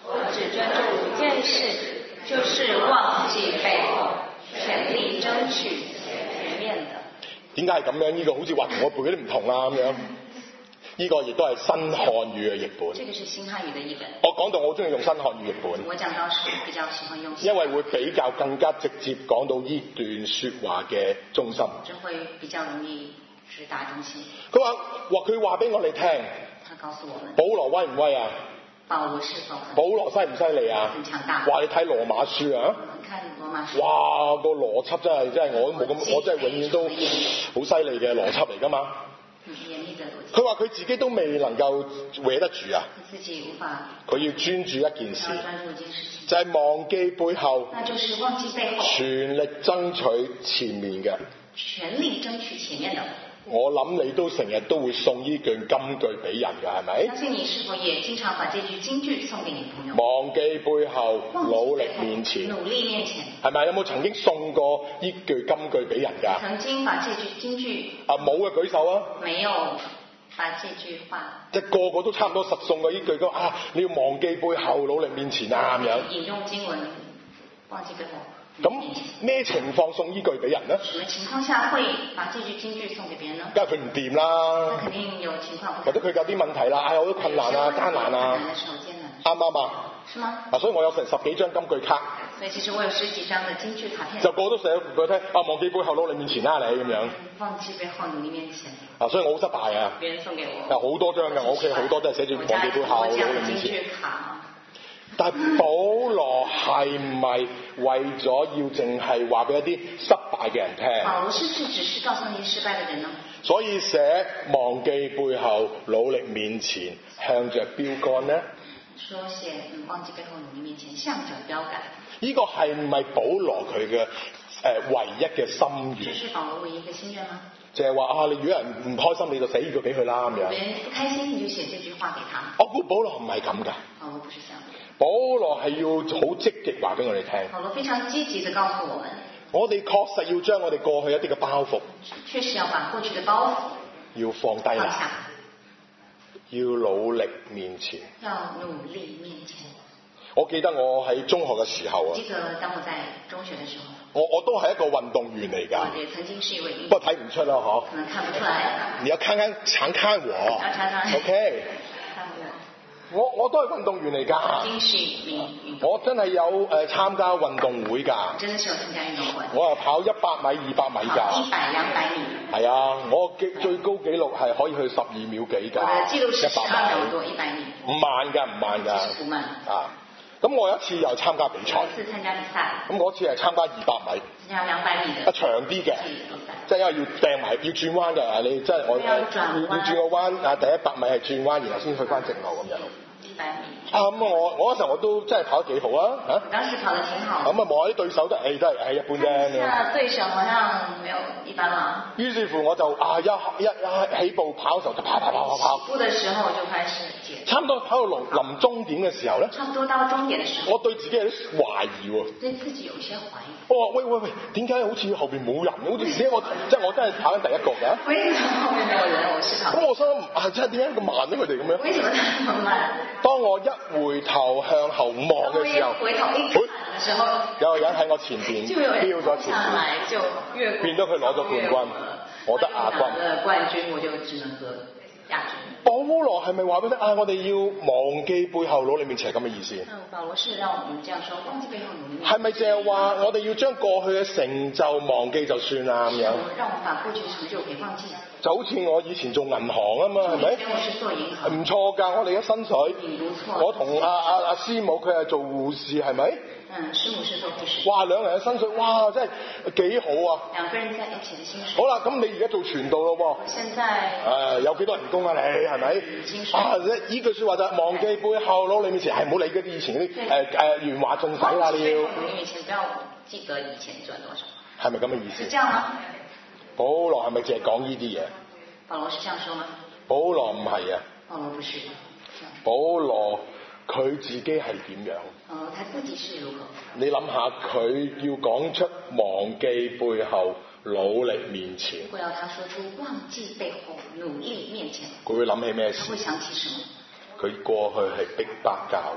只專注一件事，就是忘記背後，全力爭取前面的。 點解係咁樣？呢、這個好似話同我背嗰啲唔同啊咁樣。呢、這個亦都係新漢語嘅譯本。 這個是新漢語的譯本。 我講到我中意用新漢語譯本。 我講到是比較喜歡用。 因為會比較更加直接講到呢段説話嘅中心。 就會比較容易直達中心。 佢話話佢話俾我哋聽。 他告訴我們。 保羅威唔威啊？ 保羅是否？ 保羅犀唔犀利啊？ 很強大。 話你睇羅馬書啊？ 看羅馬書。 哇，個邏輯真係真係我都冇咁，我真係永遠都好犀利嘅邏輯嚟㗎嘛。佢話佢自己都未能夠搲得住啊！ 自己無法。 佢要專注一件事， 專注一件事就係忘記背後， 那就是忘記背後， 全力爭取前面嘅， 全力爭取前面的。 我諗你都成日都會送呢句金句俾人㗎，係咪？ 相信你是否也經常把這句金句送給你朋友？ 忘記背後，努力面前。 努力面前。 係咪？有冇曾經送過呢句金句俾人㗎？ 曾經把這句金句。 啊，冇嘅舉手啊！ 沒有把這句話。 即係個個都差唔多實送過呢句嘅啊！你要忘記背後，努力面前啊咁樣。 引用經文，忘記背後。 咁咩情況送依句俾人呢？ 什麼情況下會把這句金句送給別人呢？ 梗係佢唔掂啦。 肯定有情況。 或者佢有啲問題啦，哎，有好多困難啊，艱難啊。啱唔啱啊？ 是嗎？ 啊，所以我有成十幾張金句卡。 所以其實我有十幾張嘅金句卡片。 就個個都寫俾佢聽，啊，忘記背後，努力面前啦，你咁樣。 忘記背後，努力面前。 啊，所以我好失敗啊。 別人送給我。 有好多張嘅，我屋企好多都係寫住忘記背後，努力面前。但係保羅係唔係為咗要淨係話俾一啲失敗嘅人聽？ 保羅是不是只是告訴那些失敗嘅人呢？ 所以寫忘記背後，努力面前，向着標杆呢？ 說寫嗯忘記背後，努力面前，向着標杆。 呢個係唔係保羅佢嘅誒唯一嘅心願？ 這是保羅唯一嘅心願嗎？ 就係話啊，你如果人唔開心，你就寫呢句俾佢啦咁樣。 別人不開心，你就寫這句話給他。 我估保羅唔係咁㗎。 保羅不是這樣。 保羅係要好積極話俾我哋聽。 保羅非常積極地告訴我們。 我哋確實要將我哋過去一啲嘅包袱。 確實要把過去嘅包袱。 要放低啦。 放下。 要努力面前。 要努力面前。 我記得我喺中學嘅時候啊。 記得當我在中學嘅時候。 我我都係一個運動員嚟㗎。 我也曾經是一位運動員。 不過睇唔出啦，嗬。 可能看不出來。 你要看看常看我。 要常常。 O K。我我都係運動員嚟㗎。 曾經是運我真係有誒、呃、參加運動會㗎。 真係有參加運動會。 我係跑一百米、二百米㗎。 一百、兩百米。係啊，我嘅最高紀錄係可以去十二秒幾㗎。 我嘅記錄是十二秒多，一百米。 唔慢㗎，唔慢㗎。 唔慢。 啊，咁我有一次又參加比賽。 一次參加比賽。咁嗰次係參加二百米。 參加兩百米嘅。 啊，長啲嘅。即係因為要掟埋，要轉彎㗎。你即係我要轉要轉個彎啊！第一百米係轉彎，然後先去翻直路咁樣。 一百米。 啊咁、嗯、我我嗰時候我都真係跑得幾好啊嚇！ 當時跑得挺好。咁啊望下啲對手都誒都係誒一般啫。 啊，對手好像沒有一般嘛。於是乎我就啊一一一起步跑嘅時候就跑跑跑跑跑。 起步嘅時候就開始接。 差唔多跑到臨臨終點嘅時候咧。 差唔多到終點嘅時候。 我對自己有啲懷疑喎。 對自己有些懷疑。 我話喂喂喂，點解好似後邊冇人？好似自己我即係我真係跑緊第一個㗎。 為什麼後面沒有人？我是跑。 咁我心諗啊，真係點解咁慢咧？佢哋咁樣。 為什麼佢咁慢？ 當我一回頭向後望嘅時候， 回頭一看嘅時候， 有個人喺我前邊飆咗前邊，變咗佢攞咗冠軍，我得亞軍。 冠軍我就只能得亞軍。 保羅係咪話俾你聽啊？我哋要忘記背後，努力面前係咁嘅意思。 嗯，保羅是讓我們這樣說，忘記背後，努力面前。 係咪淨係話我哋要將過去嘅成就忘記就算啦咁樣？ 讓我們把過去嘅成就給忘記。 就好似我以前做銀行啊嘛，係咪？唔錯㗎，我哋嘅薪水。我同阿阿阿師母佢係做護士，係咪？ 嗯，師母是做護士。 哇，兩人嘅薪水，哇，真係幾好啊！ 兩個人在一起嘅薪水。 好啦，咁你而家做傳道咯喎。 現在。 誒、呃，有幾多人工啊？你係咪？啊，呢句説話就係忘記背後，攞你面前，係唔好理嗰啲以前嗰啲誒誒鉛華盡使啦，你要。 你面前不要記得以前賺多少。 係咪咁嘅意思？ 是這樣嗎？ 保羅係咪淨係講呢啲嘢？ 保羅是這樣說嗎？ 保羅唔係啊。 保羅不是。 保羅佢自己係點樣？ 哦，他自己是如何？ 你諗下，佢要講出忘記背後，努力面前。 如果要他說出忘記背後，努力面前， 佢會諗起咩事？ 他會想起什麼？ 佢過去係逼迫教會。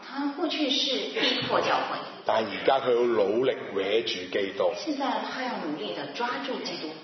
他過去是逼迫教會， 但係而家佢要努力搲住基督， 現在他要努力地抓住基督，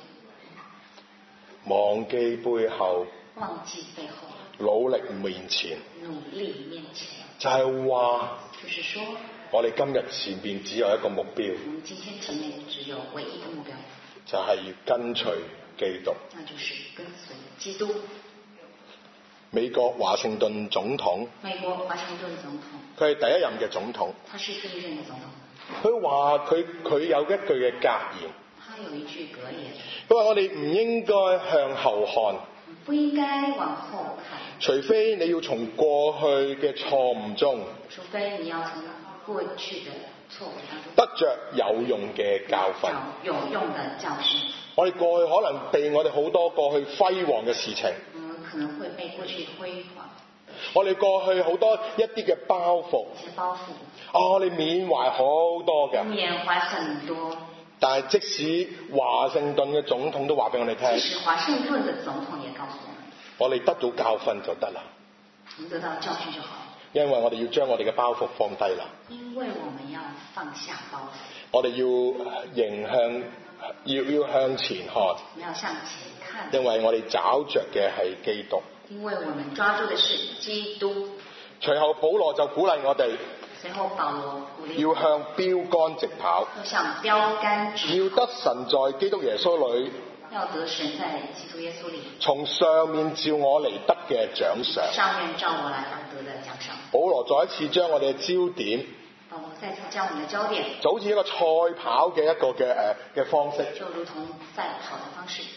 忘記背後， 忘記背後， 努力面前， 努力面前。 就係話， 就是說， 我哋今日前邊只有一個目標， 我們今天前面只有唯一的目標， 就係要跟隨基督。 那就是跟隨基督。 美國華盛頓總統， 美國華盛頓總統， 佢係第一任嘅總統。 他是第一任嘅總統。 佢話佢佢有一句嘅格言， 他有一句格言， 佢話我哋唔應該向後看， 不應該往後看， 除非你要從過去嘅錯誤中， 除非你要從過去的錯誤當中得着有用嘅教訓。 有用的教訓。 我哋過去可能被我哋好多過去輝煌嘅事情， 嗯，可能會被過去輝煌， 我哋過去好多一啲嘅包袱， 一些包袱， 哦，我哋緬懷好多嘅。 緬懷很多。 但係即使華盛頓嘅總統都話俾我哋聽， 即使華盛頓的總統也告訴我們， 我哋得到教訓就得啦， 我們得到教訓就好， 因為我哋要將我哋嘅包袱放低啦， 因為我們要放下包袱， 我哋要迎向，要要向前看， 我們要向前看， 因為我哋找着嘅係基督。 因為我們抓住的是基督。 隨後保羅就鼓勵我哋， 隨後保羅鼓勵要向標杆直跑， 要向標杆直跑， 要得神在基督耶穌裏， 要得神在基督耶穌裏， 從上面照我嚟得嘅獎賞。 上面照我來而得的獎賞。 保羅再一次將我哋嘅焦點， 保羅再次將我們的焦點， 就好似一個賽跑嘅一個嘅誒嘅方式， 就如同賽跑的方式，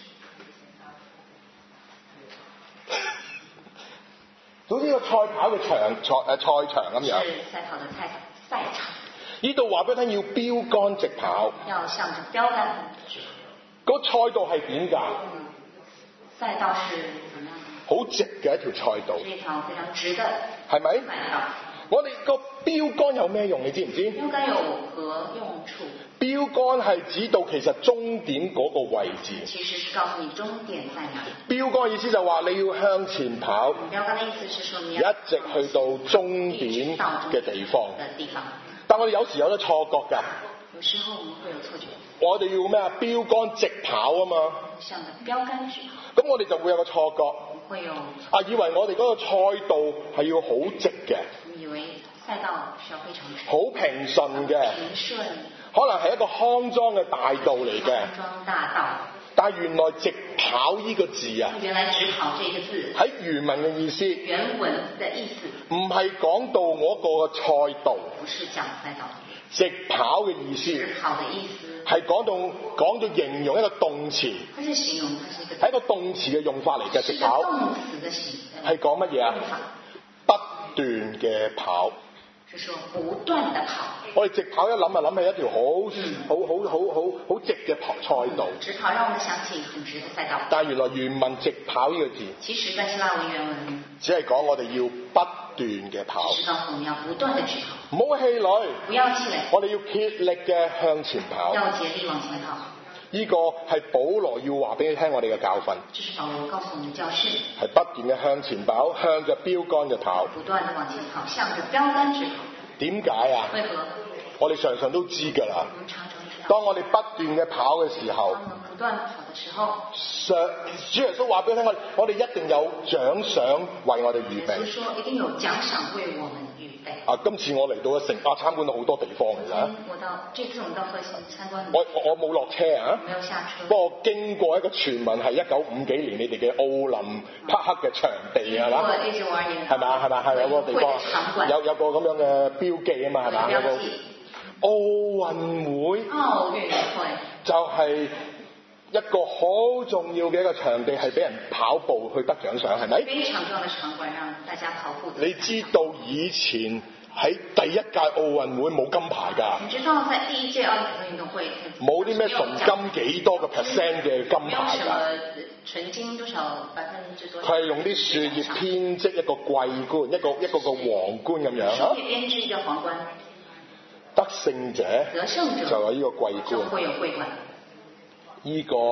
好似一個賽跑嘅場賽誒賽場咁樣。 是賽跑的賽賽場。 呢度話俾你聽，要標杆直跑。 要向着標杆直跑。 個賽道係點㗎？ 嗯，賽道是怎麼樣？ 好直嘅一條賽道， 是一條非常直的係咪？ 賽道。 我哋個標杆有咩用？你知唔知？ 標杆有何用處？ 標杆係指到其實終點嗰個位置。 其實是告訴你終點在哪裡。 標杆意思就話你要向前跑， 標杆的意思是說你一直去到終點嘅地方。 的地方。 但我哋有時有得錯覺㗎。 有時候我們會有錯覺。 我哋要咩啊？標杆直跑啊嘛。 向着標杆直跑。 咁我哋就會有個錯覺。 會有。 啊，以為我哋嗰個賽道係要好直嘅。 以為賽道需要非常直。 好平順嘅。 平順。 可能係一個康莊嘅大道嚟嘅。 康莊大道。但原來直跑呢個字啊， 原來直跑這個字喺原文嘅意思， 原文的意思唔係講到我個賽道， 不是講賽道， 直跑嘅意思， 直跑的意思係講到講到形容一個動詞， 它是形容，它是一個係一個動詞嘅用法嚟嘅。直跑動詞嘅形係講乜嘢啊？不斷嘅跑， 就說不斷的跑。 我哋直跑一諗啊，諗起一條好、嗯、好好好好好直嘅跑賽道。 直跑讓我們想起很直的賽道。 但係原來原文直跑呢個字， 其實在希臘文原文只係講我哋要不斷嘅跑。 只是告訴我們要不斷的直跑。 唔好氣餒， 不要氣餒。 我哋要竭力嘅向前跑。 要竭力往前跑。 呢個係保羅要話俾你聽我哋嘅教訓。 這是保羅告訴我們的教訓。 係不斷嘅向前跑，向着標杆嘅跑。 不斷的往前跑，向着標杆直跑。 點解啊？ 為何？ 我哋常常都知㗎啦。 我們常常知道。 當我哋不斷嘅跑嘅時候， 當我們不斷跑嘅時候， 上主耶穌話俾你聽，我我哋一定有獎賞為我哋預備。 耶穌說一定有獎賞為我們預備。 啊，今次我嚟到咗城，啊參觀到好多地方其實。 我到這次我們到赫辛參觀。 我我冇落車啊。 沒有下車。 不過經過一個傳聞係一九五幾年你哋嘅奧林匹克嘅場地係嘛？係咪啊？係咪係有個地方有有個咁樣嘅標記啊嘛係嘛？有個奧運會。 奧運會就係一個好重要嘅一個場地，係俾人跑步去得獎賞，係咪？ 非常重要的場館，讓大家跑步。 你知道以前喺第一屆奧運會冇金牌㗎？ 你知道在第一屆奧運運動會冇啲咩純金幾多個 percent 嘅金牌㗎？ 純金多少百分之多少？ 佢係用啲樹葉編織一個桂冠，一個一個個皇冠咁樣啊。 樹葉編織一個皇冠。 得勝者， 得勝者就有呢個桂冠。 就會有桂冠。 呢個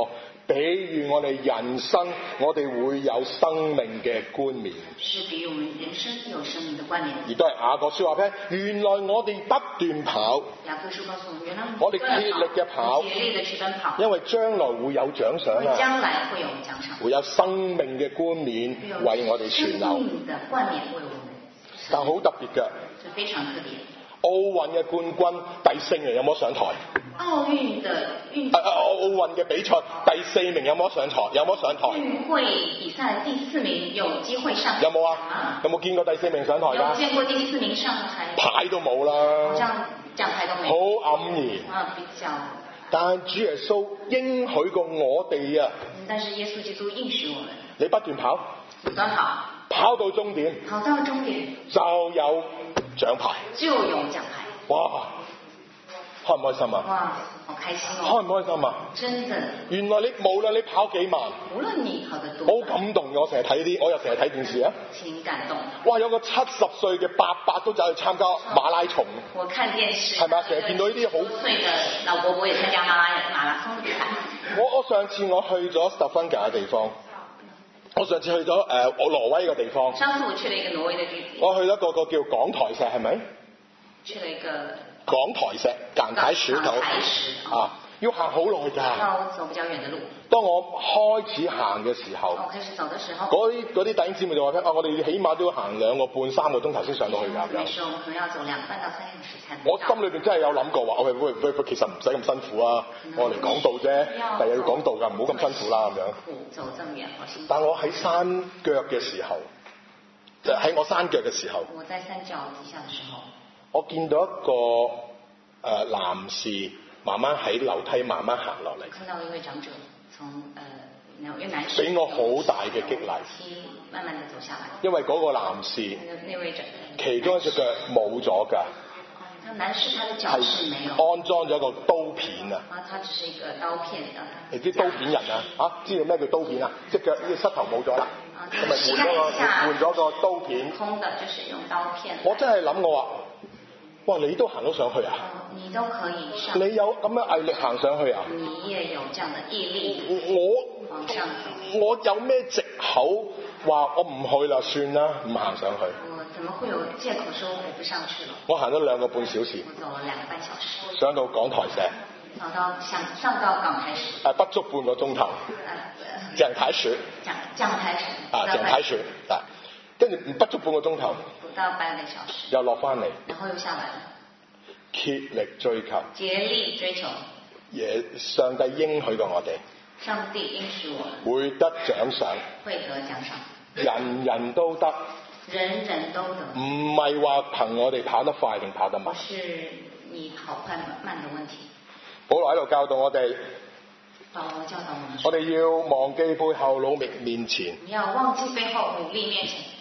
比喻我哋人生，我哋會有生命嘅冠冕。 是比喻我們人生有生命的冠冕。 而都係雅各書話俾，原來我哋不斷跑。 雅各書告訴我們，原來我哋竭力嘅跑， 竭力嘅去奔跑， 因為將來會有獎賞啊！ 將來會有獎賞， 會有生命嘅冠冕為我哋存留。 生命的冠冕為我們。 但好特別嘅， 非常特別。 奧運嘅冠軍第四名有冇上台？ 奧運的運啊啊！奧運嘅比賽第四名有冇上台？有冇上台？ 運會比賽第四名有機會上台？ 有冇啊？有冇見過第四名上台㗎？ 有見過第四名上台？ 牌都冇啦， 好像獎牌都冇。 好黯然。 啊，比較。 但主耶穌應許過我哋啊！ 但是耶穌基督應許我們， 你不斷跑， 不斷跑， 跑到終點， 跑到終點就有獎牌， 就有獎牌。 哇！開唔開心啊？ 哇，好開心哦！ 開唔開心啊？ 真的。 原來你無論你跑幾慢， 無論你跑得多， 好感動嘅。我成日睇啲，我又成日睇電視啊。 挺感動。 哇！有個七十歲嘅伯伯都走去參加馬拉松。 我看電視。 係咪啊？成日見到呢啲好歲嘅老伯伯也參加馬拉馬拉松比賽。 我我上次我去咗十分隔嘅地方，我上次去咗誒我挪威嘅地方。 上次我去了一個挪威嘅地方。 我去咗個個叫港台石係咪？ 去了一個。 港台石、港台石頭啊，要行好耐㗎。 要走比較遠的路。 當我開始行嘅時候， 我開始走嘅時候， 嗰啲嗰啲弟兄姊妹就話聽啊，我哋起碼都要行兩個半三個鐘頭先上到去㗎咁樣。 那時候可能要走兩半到三個時才。 我心裏邊真係有諗過話，喂喂喂，其實唔使咁辛苦啊，我嚟講道啫，第日要講道㗎，唔好咁辛苦啦咁樣。 走這麼遠，好辛苦。 但我喺山腳嘅時候，就喺我山腳嘅時候， 我在山腳底下嘅時候。 我見到一個誒、呃、男士慢慢喺樓梯慢慢行落嚟。 看到一位長者從誒一男士俾我好大嘅激勵。 慢慢地走下來。因為嗰個男士， 那位長其中一隻腳冇咗㗎。 那男士他的腳是沒有。 安裝咗一個刀片啊。 啊，他只是一個刀片啊。 你知刀片人啊？啊，知道咩叫刀片啊？隻腳呢個膝頭冇咗啦。咁咪換咗個換咗個刀片。 空的，就是用刀片。 我真係諗我話。哇！你都行到上去啊？ 你都可以上。 你有咁樣毅力行上去啊？ 你也有這樣的毅力。 我往上走。 我有咩藉口話我唔去啦？算啦，唔行上去。 我怎麼會有藉口說我不上去了？ 我行咗兩個半小時。 我走了兩個半小時。 上到港台石。 上到上上到港台石。 誒，不足半個鐘頭。講台石。 講講台石。 啊，講台石啊，跟住不足半個鐘頭。 到半個小時， 又落翻嚟， 然後又下來了， 竭力追求， 竭力追求， 也上帝應許過我哋， 上帝應許我們會得獎賞， 會得獎賞， 人人都得， 人人都得， 唔係話憑我哋跑得快定跑得慢， 不是你跑快慢的問題。 保羅喺度教導我哋， 保羅教導我們， 我哋要忘記背後努力面前， 你要忘記背後努力面前。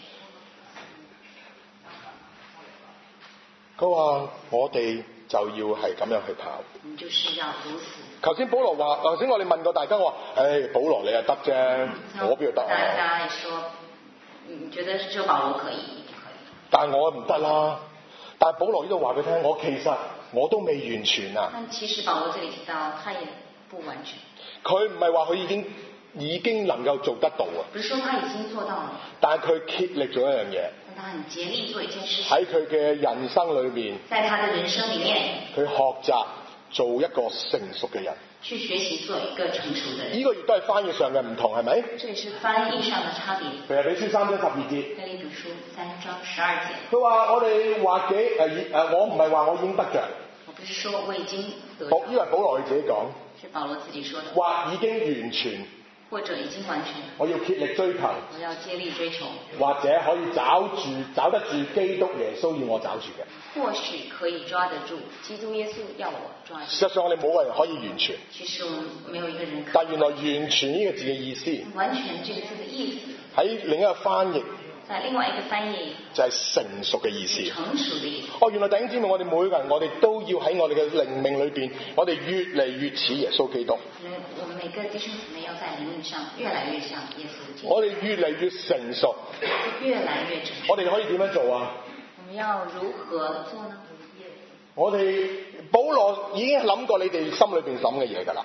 佢話我哋就要係咁樣去跑。 你就是要如此。 頭先保羅話，頭先我哋問過大家，我話，誒，保羅你又得啫，嗯、我邊度得啊？ 大家也說，你覺得只有保羅可以，你可以。 但係我唔得啦。但係保羅呢度話俾佢聽，我其實我都未完全啊。 但其實保羅這裡提到，他也不完全。 佢唔係話佢已經已經能夠做得到啊。 不是說他已經做到了。 但係佢竭力做一樣嘢。 他很竭力做一件事情。 喺佢嘅人生裏面， 在他的人生裡面， 佢學習做一個成熟嘅人。 去學習做一個成熟的人。 呢個亦都係翻譯上嘅唔同，係咪？ 這也是翻譯上的差別。 腓立比書三章十二節。 腓立比書三章十二節。 佢話：我哋或者誒誒，我唔係話我已經得着。 我不是說我已經得。 保，呢個係保羅佢自己講。 是保羅自己說的。 或已經完全。 或者已經完全。我要竭力追求。 我要竭力追求。 或者可以找住找得住基督耶穌要我找住嘅。 或許可以抓得住基督耶穌要我抓住。 事實上我哋冇個人可以完全。 其實我們沒有一個人可以。 但原來完全呢個字嘅意思。 完全這個字嘅意思。 喺另一個翻譯。 在另外一個翻譯。就係成熟嘅意思。 成熟嘅意思。 哦，原來弟兄姊妹，我哋每個人我哋都要喺我哋嘅靈命裏邊，我哋越嚟越似耶穌基督。 我們每個弟兄姊妹要在靈命上越來越像耶穌基督。 我哋越嚟越成熟。 越來越成熟。 我哋可以點樣做啊？ 我們要如何做呢？ 我哋保羅已經諗過你哋心裏邊諗嘅嘢㗎啦。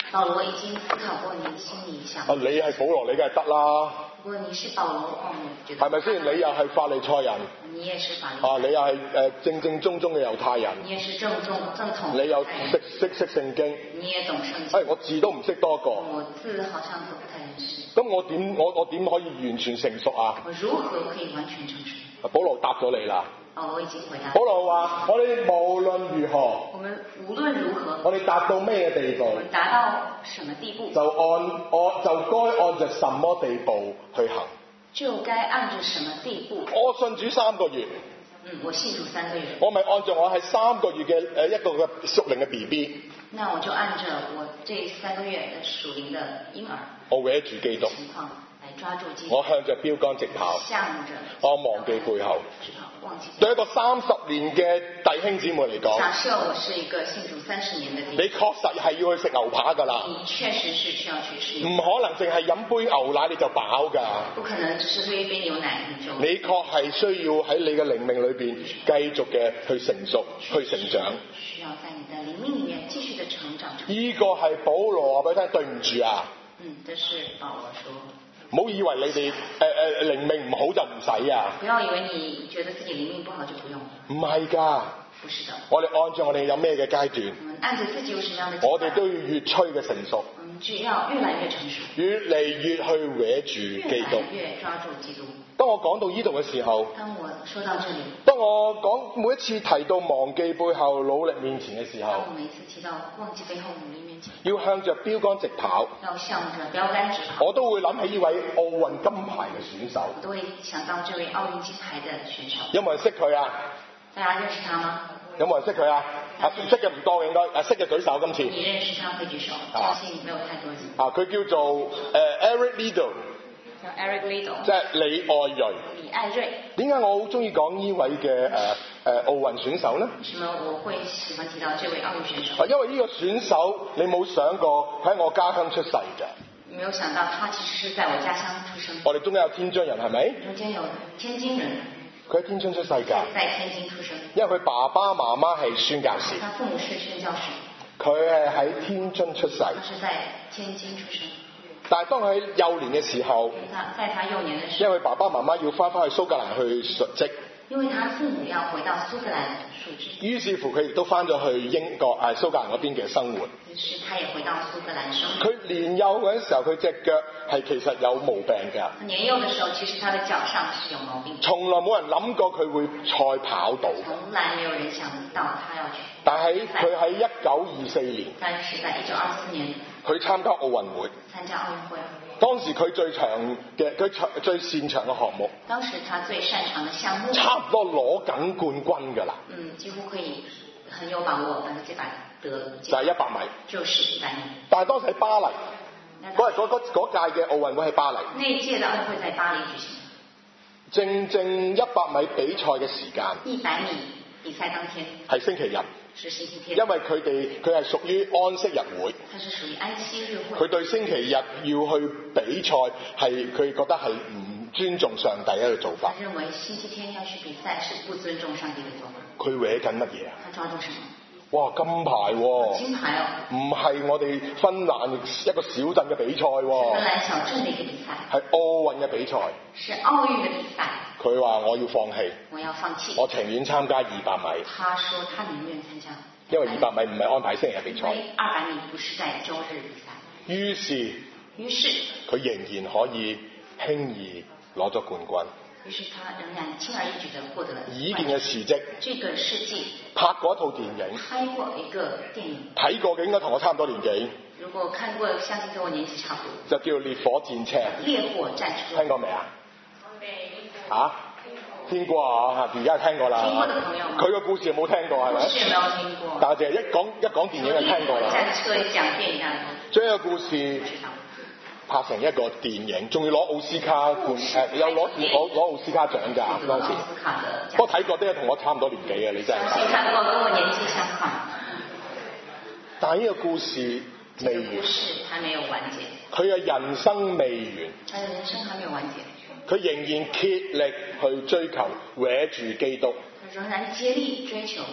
保羅已經思考過你心裡想。 啊，你係保羅，你梗係得啦。 如果你是保羅，哦，覺得係咪先？你又係法利賽人。 你也是法利。 啊，你又係誒正正宗宗嘅猶太人。 你也是正宗正統。 你又識識識聖經。 你也懂聖經。 誒，我字都唔識多個。 我字好像都不太認識。 咁我點我我點可以完全成熟啊？ 我如何可以完全成熟？ 保羅答咗你啦。 保羅已經回答。 保羅話：我哋無論如何， 我們無論如何， 我哋達到咩地步？ 我們達到什麼地步？ 就按按就該按着什麼地步去行？ 就該按着什麼地步？ 我信主三個月。 嗯，我信主三個月。 我咪按照我係三個月嘅誒一個嘅屬靈嘅 B B。 那我就按着我這三個月嘅屬靈嘅嬰兒。 我搲住基督。 情況來抓住基督。 我向着標杆直跑。 向着。 我忘記背後。 忘記。 對一個三十年嘅弟兄姊妹嚟講。 假設我是一個信主三十年嘅弟兄。 你確實係要去食牛扒㗎啦。 你確實是需要去吃。 唔可能淨係飲杯牛奶你就飽㗎。 不可能只是喝一杯牛奶你就。 你確係需要喺你嘅靈命裏邊繼續嘅去成熟、去成長。 需要在你的靈命裡面繼續的成長。 呢個係保羅話俾你聽，對唔住啊。 嗯，這是保羅說。 唔好以為你哋誒誒靈命唔好就唔使啊！ 不要以為你覺得自己靈命不好就不用。 唔係㗎。 不是的。 我哋按照我哋有咩嘅階段。 我們按照自己有什麼樣的階段。 我哋都要越趨嘅成熟。 我們就要越來越成熟。 越嚟越去搲住基督。 越來越抓住基督。 當我講到呢度嘅時候， 當我說到這裡， 當我講每一次提到忘記背後努力面前嘅時候， 當我每一次提到忘記背後努力面前， 要向着標杆直跑， 要向着標杆直跑， 我都會諗起呢位奧運金牌嘅選手， 我都會想到這位奧運金牌嘅選手。 有冇人識佢啊？ 大家認識他嗎？ 有冇人識佢啊？啊，識嘅唔多嘅應該，啊識嘅舉手今次。 你認識他可以舉手，相信沒有太多人。 啊，佢叫做誒、呃、Eric Liddell。 叫 Eric Liddell， 即係李愛銳。 李愛銳。點解我好中意講呢位嘅誒誒奧運選手呢？ 為什麼我會喜歡提到這位奧運選手？ 因為呢個選手你冇想過喺我家鄉出世嘅。 沒有想到他其實是在我家鄉出生。 我哋中間有天津人係咪？ 中間有天津人。 佢喺天津出世㗎。 在天津出生。 因為佢爸爸媽媽係宣教士。 他父母是宣教士。 佢係喺天津出世。 他是在天津出生。 但係當佢幼年嘅時候， 在他幼年嘅時候， 因為爸爸媽媽要翻返去蘇格蘭去述職， 因為他父母要回到蘇格蘭述職， 於是乎佢亦都翻咗去英國誒蘇格蘭嗰邊嘅生活。 於是他也回到蘇格蘭生活。 佢年幼嗰陣時候，佢隻腳係其實有毛病㗎。 年幼嘅時候，其實他的腳上是有毛病。 從來冇人諗過佢會賽跑到。 從來沒有人想到他要去。 但係佢喺一九二四年， 但是在一九二四年， 佢參加奧運會。 參加奧運會。 當時佢最長嘅佢最擅長嘅項目， 當時他最擅長嘅項目， 差唔多攞緊冠軍㗎啦。 嗯，幾乎可以很有把握百分之百得。 就係一百米。 就是一百米。 但係當時喺巴黎，嗰日嗰嗰屆嘅奧運會喺巴黎。 那一屆嘅奧運會在巴黎舉行。 正正一百米比賽嘅時間。 一百米比賽當天。 係星期日。 是星期天。 因為佢哋佢係屬於安息日會。 它是屬於安息日會。 佢對星期日要去比賽係佢覺得係唔尊重上帝一個做法。 他認為星期天要去比賽是不尊重上帝嘅做法。 佢搲緊乜嘢啊？ 他抓住什麼？ 哇，金牌喎！ 金牌哦！ 唔係我哋芬蘭一個小鎮嘅比賽喎。 芬蘭小鎮嘅一個比賽。 係奧運嘅比賽。 是奧運嘅比賽。 佢話我要放棄。 我要放棄。 我情願參加二百米。 他說他寧願參加。 因為二百米唔係安排星期日比賽。 因為二百米不是在周日比賽。 於是。 於是。 佢仍然可以輕易攞咗冠軍。 於是他仍然輕而易舉地獲得了呢件嘅事蹟。 這個事蹟。 拍過一套電影。 拍過一個電影。睇過嘅應該同我差唔多年紀。 如果看過，相信跟我年紀差不多。 就叫烈火戰車。 烈火戰車。 聽過未啊？啊？聽過啊！而家聽過啦。 聽過的朋友。佢個故事有冇聽過係咪？ 故事有冇聽過？ 但係淨係一講一講電影就聽過啦。 戰車講電影啊。 將一個故事拍成一個電影，仲要攞奧斯卡冠誒，有攞攞攞奧斯卡獎㗎當時。不過睇過啲同我差唔多年紀嘅，你真係。 睇過跟我年紀相仿。 但係呢個故事未完。 故事還沒有完結。 佢嘅人生未完。 佢嘅人生還沒有完結。 佢仍然竭力去追求搲住基督。 仍然竭力追求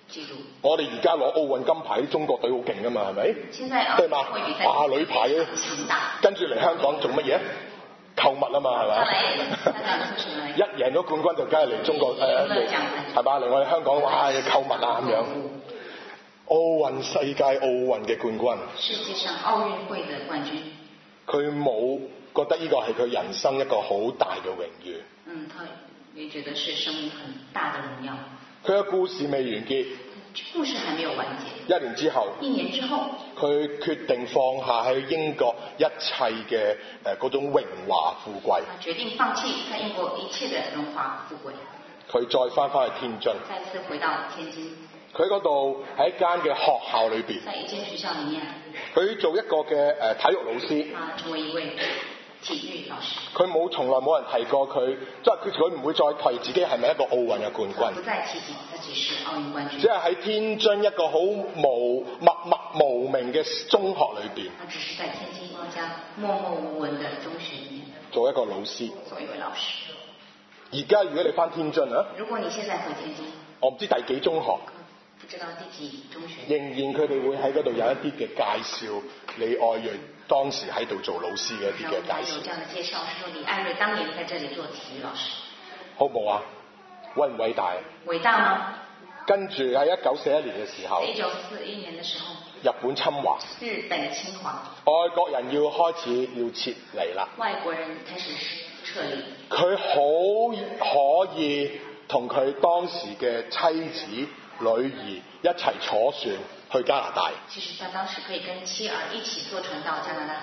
記住。 我哋而家攞奧運金牌，中國隊好勁㗎嘛，係咪？對嘛？哇，女排咧，跟住嚟香港做乜嘢？購物啊嘛，係咪？一贏咗冠軍就梗係嚟中國誒，係嘛？嚟我哋香港哇，購物啊咁樣。奧運世界奧運嘅冠軍。 世界上奧運會嘅冠軍。 佢冇覺得呢個係佢人生一個好大嘅榮譽。 嗯，他也覺得是生命很大的榮耀。 佢嘅故事未完結。 故事還沒有完結。 一年之後。 一年之後。佢決定放下喺英國一切嘅誒嗰種榮華富貴。 他決定放棄在英國一切嘅榮華富貴。 佢再翻返去天津。 再次回到天津。 佢嗰度喺一間嘅學校裏邊。 在一間學校裡面。 佢做一個嘅誒體育老師。 啊，成為一位體育老師。 佢冇從來冇人提過佢，即係佢佢唔會再提自己係咪一個奧運嘅冠軍。 不再提及自己是奧運冠軍。 即係喺天津一個好無默默無名嘅中學裏邊。 他只是在天津一家默默無聞嘅中學裡面。 做一個老師。 做一位老師。 而家如果你翻天津啊？ 如果你現在回天津。 我唔知第幾中學。 不知道第幾中學。 仍然佢哋會喺嗰度有一啲嘅介紹李愛銳當時喺度做老師嘅一啲嘅介紹。 有這樣的介紹，是說李愛銳當年在這裡做體育老師。 好唔好啊？偉唔偉大？ 偉大嗎？ 跟住喺一九四一年嘅時候。 一九四一年嘅時候。 日本侵華。 日本侵華。 外國人要開始要撤離啦。 外國人開始撤離。 佢好可以同佢當時嘅妻子女兒一齊坐船去加拿大。 其實他當時可以跟妻兒一起坐船到加拿大。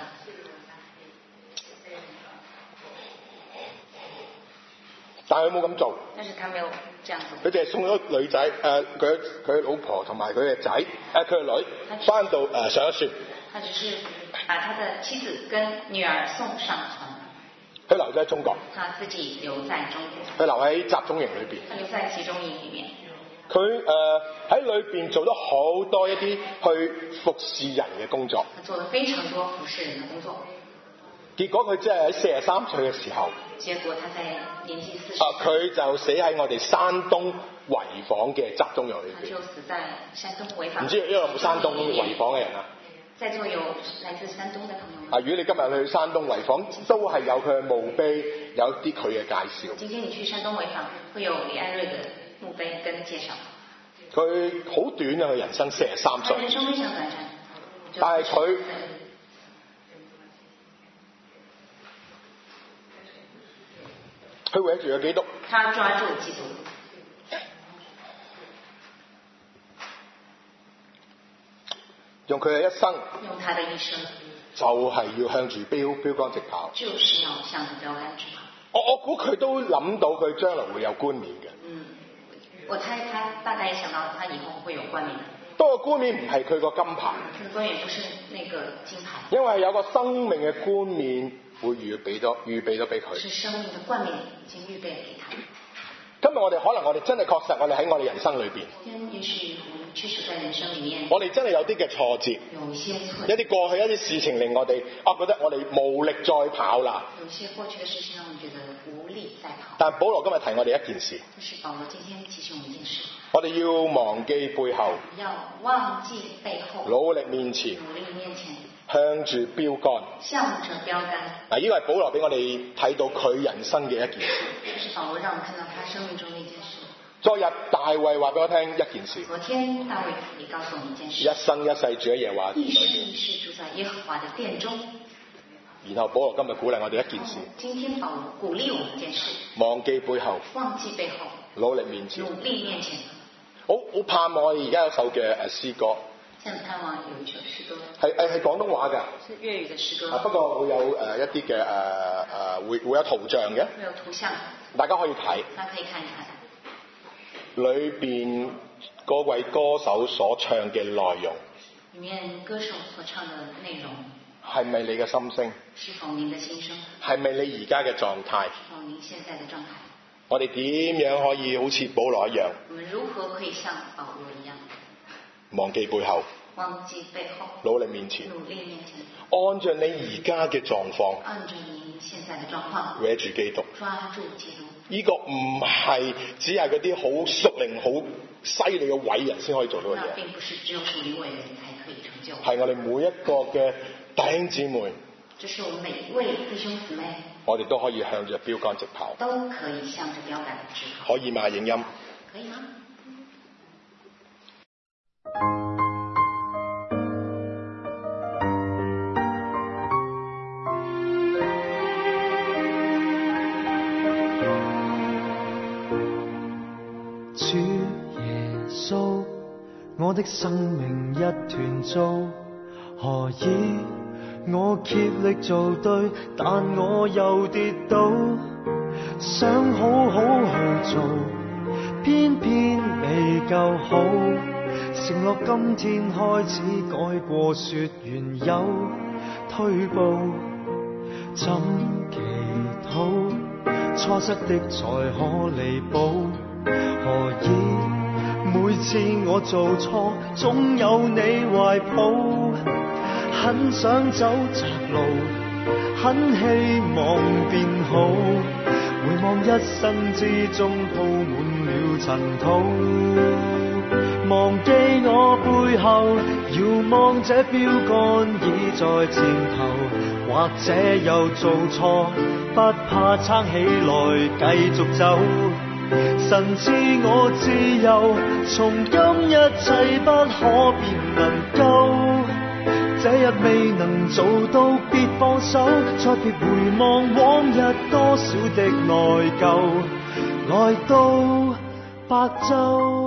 但係佢冇咁做。 但是他沒有這樣做。 佢淨係送咗女仔誒，佢佢老婆同埋佢嘅仔誒，佢嘅女翻到誒、呃、上咗船。 他只是把他的妻子跟女兒送上船。 佢留咗喺中國。 他自己留在中國。 佢留喺集中營裏邊。 他留在集中營裡面。 佢誒喺裏邊做咗好多一啲去服侍人嘅工作。 他做了非常多服侍人嘅工作。 結果佢即係喺四十三歲嘅時候。 結果他在年紀四十。 啊！佢就死喺我哋山東濰坊嘅集中營裏邊。 他就死在山東濰坊。 唔知因為有冇山東濰坊嘅人啊？ 在座有來自山東嘅朋友。 啊！如果你今日去山東濰坊，都係有佢嘅墓碑，有啲佢嘅介紹。 今天你去山東濰坊，會有李愛銳嘅墓碑跟介紹。 佢好短啊！佢人生四十三歲。 人生非常短暫。 但係佢。佢圍住個基督， 他抓住基督， 用佢嘅一生， 用他的一生， 就係要向住標標杆直跑， 就是要向着標杆直跑。 我我估佢都諗到佢將來會有冠冕嘅。 嗯，我猜他大概想到他以後會有冠冕。 不過冠冕唔係佢個金牌， 佢冠冕不是那個金牌， 因為有個生命嘅冠冕會預備咗預備咗俾佢。 是生命的冠冕已經預備給他。 今日我哋可能我哋真係確實我哋喺我哋人生裏邊， 也許我們確實在人生裡面， 我哋真係有啲嘅挫折， 有些挫一啲過去一啲事情令我哋啊覺得我哋無力再跑啦。 有些過去嘅事情讓我們覺得無力再跑。 但保羅今日提我哋一件事， 就是保羅今天提醒我們一件事， 我哋要忘記背後， 要忘記背後， 努力面前， 努力面前， 向住標杆， 向着標杆。 嗱，呢個係保羅俾我哋睇到佢人生嘅一件事。 這是保羅讓我們看到他生命中的一件事。 昨日大衛話俾我聽一件事。 昨天大衛也告訴我們一件事。 一生一世住喺耶和華殿裏。 一生一世住在耶和華的殿中。 然後保羅今日鼓勵我哋一件事。 今天保羅鼓勵我們一件事。 忘記背後。 忘記背後。 努力面前。 努力面前。 好好盼望我哋而家有首嘅誒詩歌。 現在盼望有一首詩歌。 係誒係廣東話㗎。 是粵語嘅詩歌。 啊不過會有誒一啲嘅誒誒會會有圖像嘅。 會有圖像。 大家可以睇。 大家可以看一看。 裏邊嗰位歌手所唱嘅內容， 裡面歌手所唱嘅內容， 係咪你嘅心聲？ 是否您嘅心聲？ 係咪你而家嘅狀態？ 是否您現在嘅狀態？ 我哋點樣可以好似保羅一樣？ 我們如何可以像保羅一樣？ 忘記背後， 忘記背後， 努力面前， 努力面前， 按照你而家嘅狀況， 按照您現在嘅狀況， 握住基督， 抓住基督。 呢個唔係只係嗰啲好屬靈、好犀利嘅偉人先可以做到嘅嘢。 並不是只有屬靈偉人才可以成就。 係我哋每一個嘅弟兄姊妹。 這是我們每一位弟兄姊妹。 我哋都可以向着標杆直跑。 都可以向着標杆直跑。 可以嗎？影音。 可以嗎？ 主耶穌，我的生命一團糟，何以我竭力做對，但我又跌倒，想好好去做，偏偏未夠好，承諾今天開始改過說原有，退步怎祈禱，錯失的才可彌補，何以每次我做錯總有你懷抱，很想走窄路，很希望變好，回望一生之中鋪滿了塵土，忘記我背後，遙望這標杆已在前頭，或者又做錯，不怕撐起來繼續走，神賜我自由，從今一切不可變能夠，這日未能做到別放手，再別回望往日多少的內疚，來到白晝。